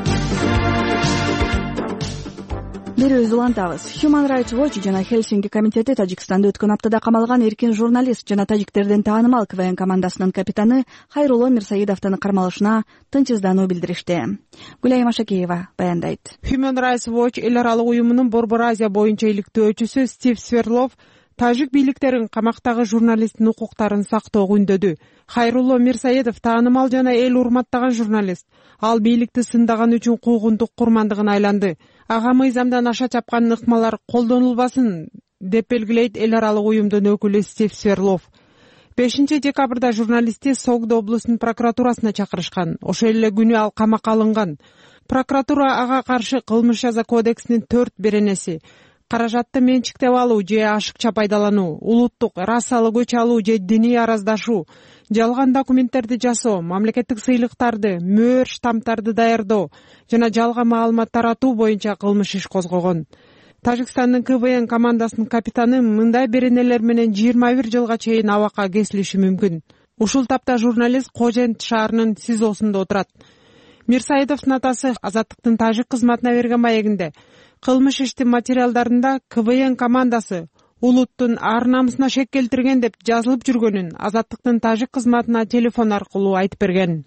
Бир өз улантабыз. Human Rights Watch жана Хельсинки комитети Тажикстанда өткөн аптада камалган эркин журналист жана тажиктердин таанымал КВН командасынын капитаны Хайрулло Мирсаидовдун кармалышына тынчсыздануу билдиришти. Гүлайым Ашакеева баяндайт. Human Rights Watch эл аралык уюмунун Борбор Азия боюнча иликтөөчүсү Стив Сверлов тажик бийликтерин камактагы журналисттин укуктарын сактоого үндөдү. Хайрулло Мирсаидов таанымал жана эл урматтаган журналист. Ал бийликти сындаган үчүн куугунтук курмандыгын айланды. Ага мыйзамдан аша чапкан ыкмалар колдонулбасын деп белгилейт эл аралык уюмдун өкүлү Стив Сверлов. 5 декабрда журналистти Согдо облусунун прокуратурасына чакырышкан. Ошол эле күнү ал камакка алынган. Прокуратура ага каршы кылмыш жаза кодексинин 4 беренеси каражатты менчиктеп алуу же ашыкча пайдалануу, улуттук, расалык өч алуу же диний араздашуу, жалган документтерди жасоо, мамлекеттик сыйлыктарды, мөөр штамптарды даярдоо жана жалган маалымат таратуу боюнча кылмыш иш козгогон. Тажикстандын КВН командасынын капитаны мындай беренелер менен 21 жылга чейин абакка кесилиши мүмкүн. Ушул тапта журналист Кожент шаарынын СИЗОсунда отурат. Мирсаидовдун атасы Азаттыктын тажик кызматына берген маегинде кылмыш иштин материалдарында КВН командасы улуттун ар намысына шек келтирген деп жазылып жүргөнүн Азаттыктын тажик кызматына телефон аркылуу айтып берген.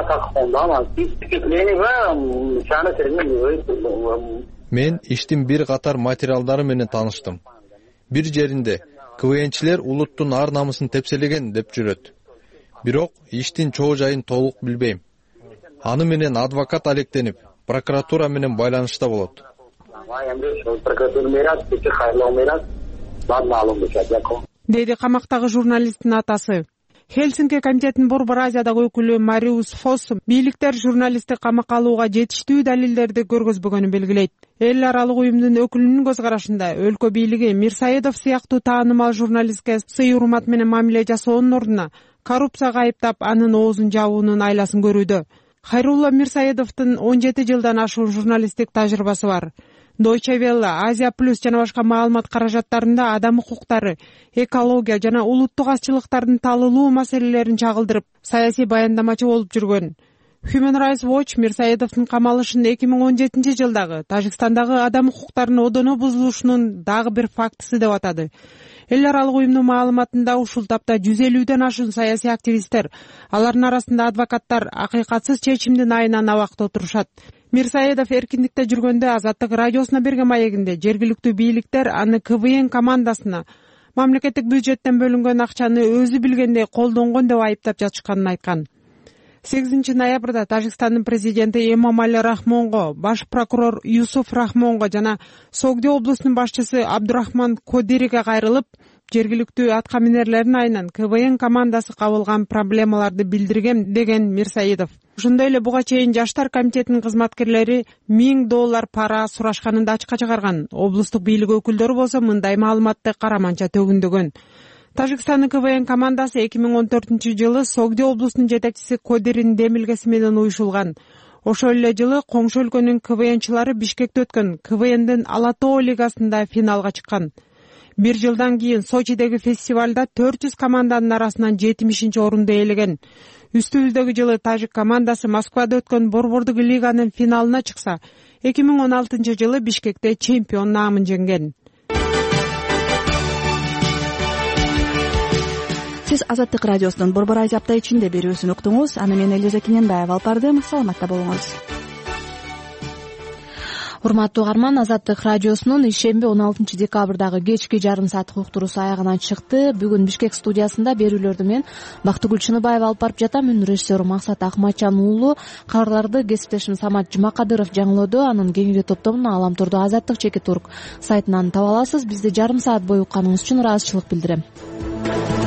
Мен иштин бир катар материалдары менен тааныштым. Бир жеринде КВНчилер улуттун ар намысын тепселеген деп жүрөт. Бирок иштин чоо жайын толук билбейм. Аны менен адвокат алектенип, прокуратура менен байланышта болот. Деди камактагы журналисттин атасы. Хельсинки комитетинин Борбор Азиядагы өкүлү Мариус Фос бийликтер журналистти камакка алууга жетиштүү далилдерди көргөзбөгөнүн белгилейт. Эл аралык уюмдун өкүлүнүн көз карашында өлкө бийлиги Мирсаидов сыяктуу таанымал журналистке сый урмат менен мамиле жасоонун ордуна коррупцияга айыптап анын оозун жабуунун айласын көрүүдө. Хайрулло Мирсаидовдун 17 жылдан ашуун журналисттик тажрыйбасы бар. Deutsche Welle, Азия Плюс жана башка маалымат каражаттарында адам укуктары, экология жана улуттук азчылыктардын талылуу маселелерин чагылдырып, саясий баяндамачы болуп жүргөн. Human Rights Watch Мирсаидовдун камалышын 2017 жылдагы Тажикстандагы адам укуктарынын одоно бузулушунун дагы бир фактысы деп атады. Эл аралык уюмдун маалыматында ушул тапта 150ден ашуун саясий активисттер, алардын арасында адвокаттар акыйкатсыз чечимдин айынан абакта отурушат. Мирсаидов эркиндикте жүргөндө Азаттык радиосуна берген маегинде жергиликтүү бийликтер аны КВН командасына мамлекеттик бюджеттен бөлүнгөн акчаны өзү билгендей колдонгон деп айыптап жатышканын айткан. 8 ноябрда Тажикстандын президенти Эмомали Рахмонго, баш прокурор Юсуф Рахмонго жана Согди облусунун башчысы Абдурахман Кодириге кайрылып, жергиликтүү аткаминерлердин айынан КВН командасы кабылган проблемаларды билдирген деген Мирсаидов. Ошондой эле буга чейин Жаштар комитетинин кызматкерлери $1000 пара сурашканын да ачыкка чыгарган. Облустук бийлик өкүлдөрү болсо мындай маалыматты караманча төгүндөгөн. Тажикстандын КВН командасы 2014-жылы Согди облусунун жетекчиси Кодиринин демилгеси менен уюшулган. Ошол эле жылы коңшу өлкөнүн КВНчылары Бишкекте өткөн КВНдин Ала Тоо лигасында финалга чыккан. 1 жылдан кийин Сочидеги фестивалда 400 команданын арасынан 70-орунду ээлеген. Үстүбүздөгү жылы тажик командасы Москвада өткөн борбордук лиганын финалына чыкса, 2016-жылы Бишкекте чемпион наамын жеңген. Сиз Азаттык радиосунун Борбор Азия апта ичинде берүүсүн уктуңуз. Аны мен Элиза Кененбаева алып бардым. Саламатта болуңуз. Урматтуу угарман, Азаттык радиосунун ишемби 16 декабрдагы кечки жарым сааттык уктуруусу аягына чыкты. Бүгүн Бишкек студиясында берүүлөрдү мен Бактыгүл Чыныбаева алып барып жатам. Мен режиссер Максат Акматжан уулу. Кабарларды кесиптешим Самат Жумакадыров жаңылоодо. Анын кеңири топтомун Ааламтордо Азаттык чекит орг сайтынан таба аласыз. Бизди жарым саат бою укканыңыз үчүн ыраазычылык билдирем.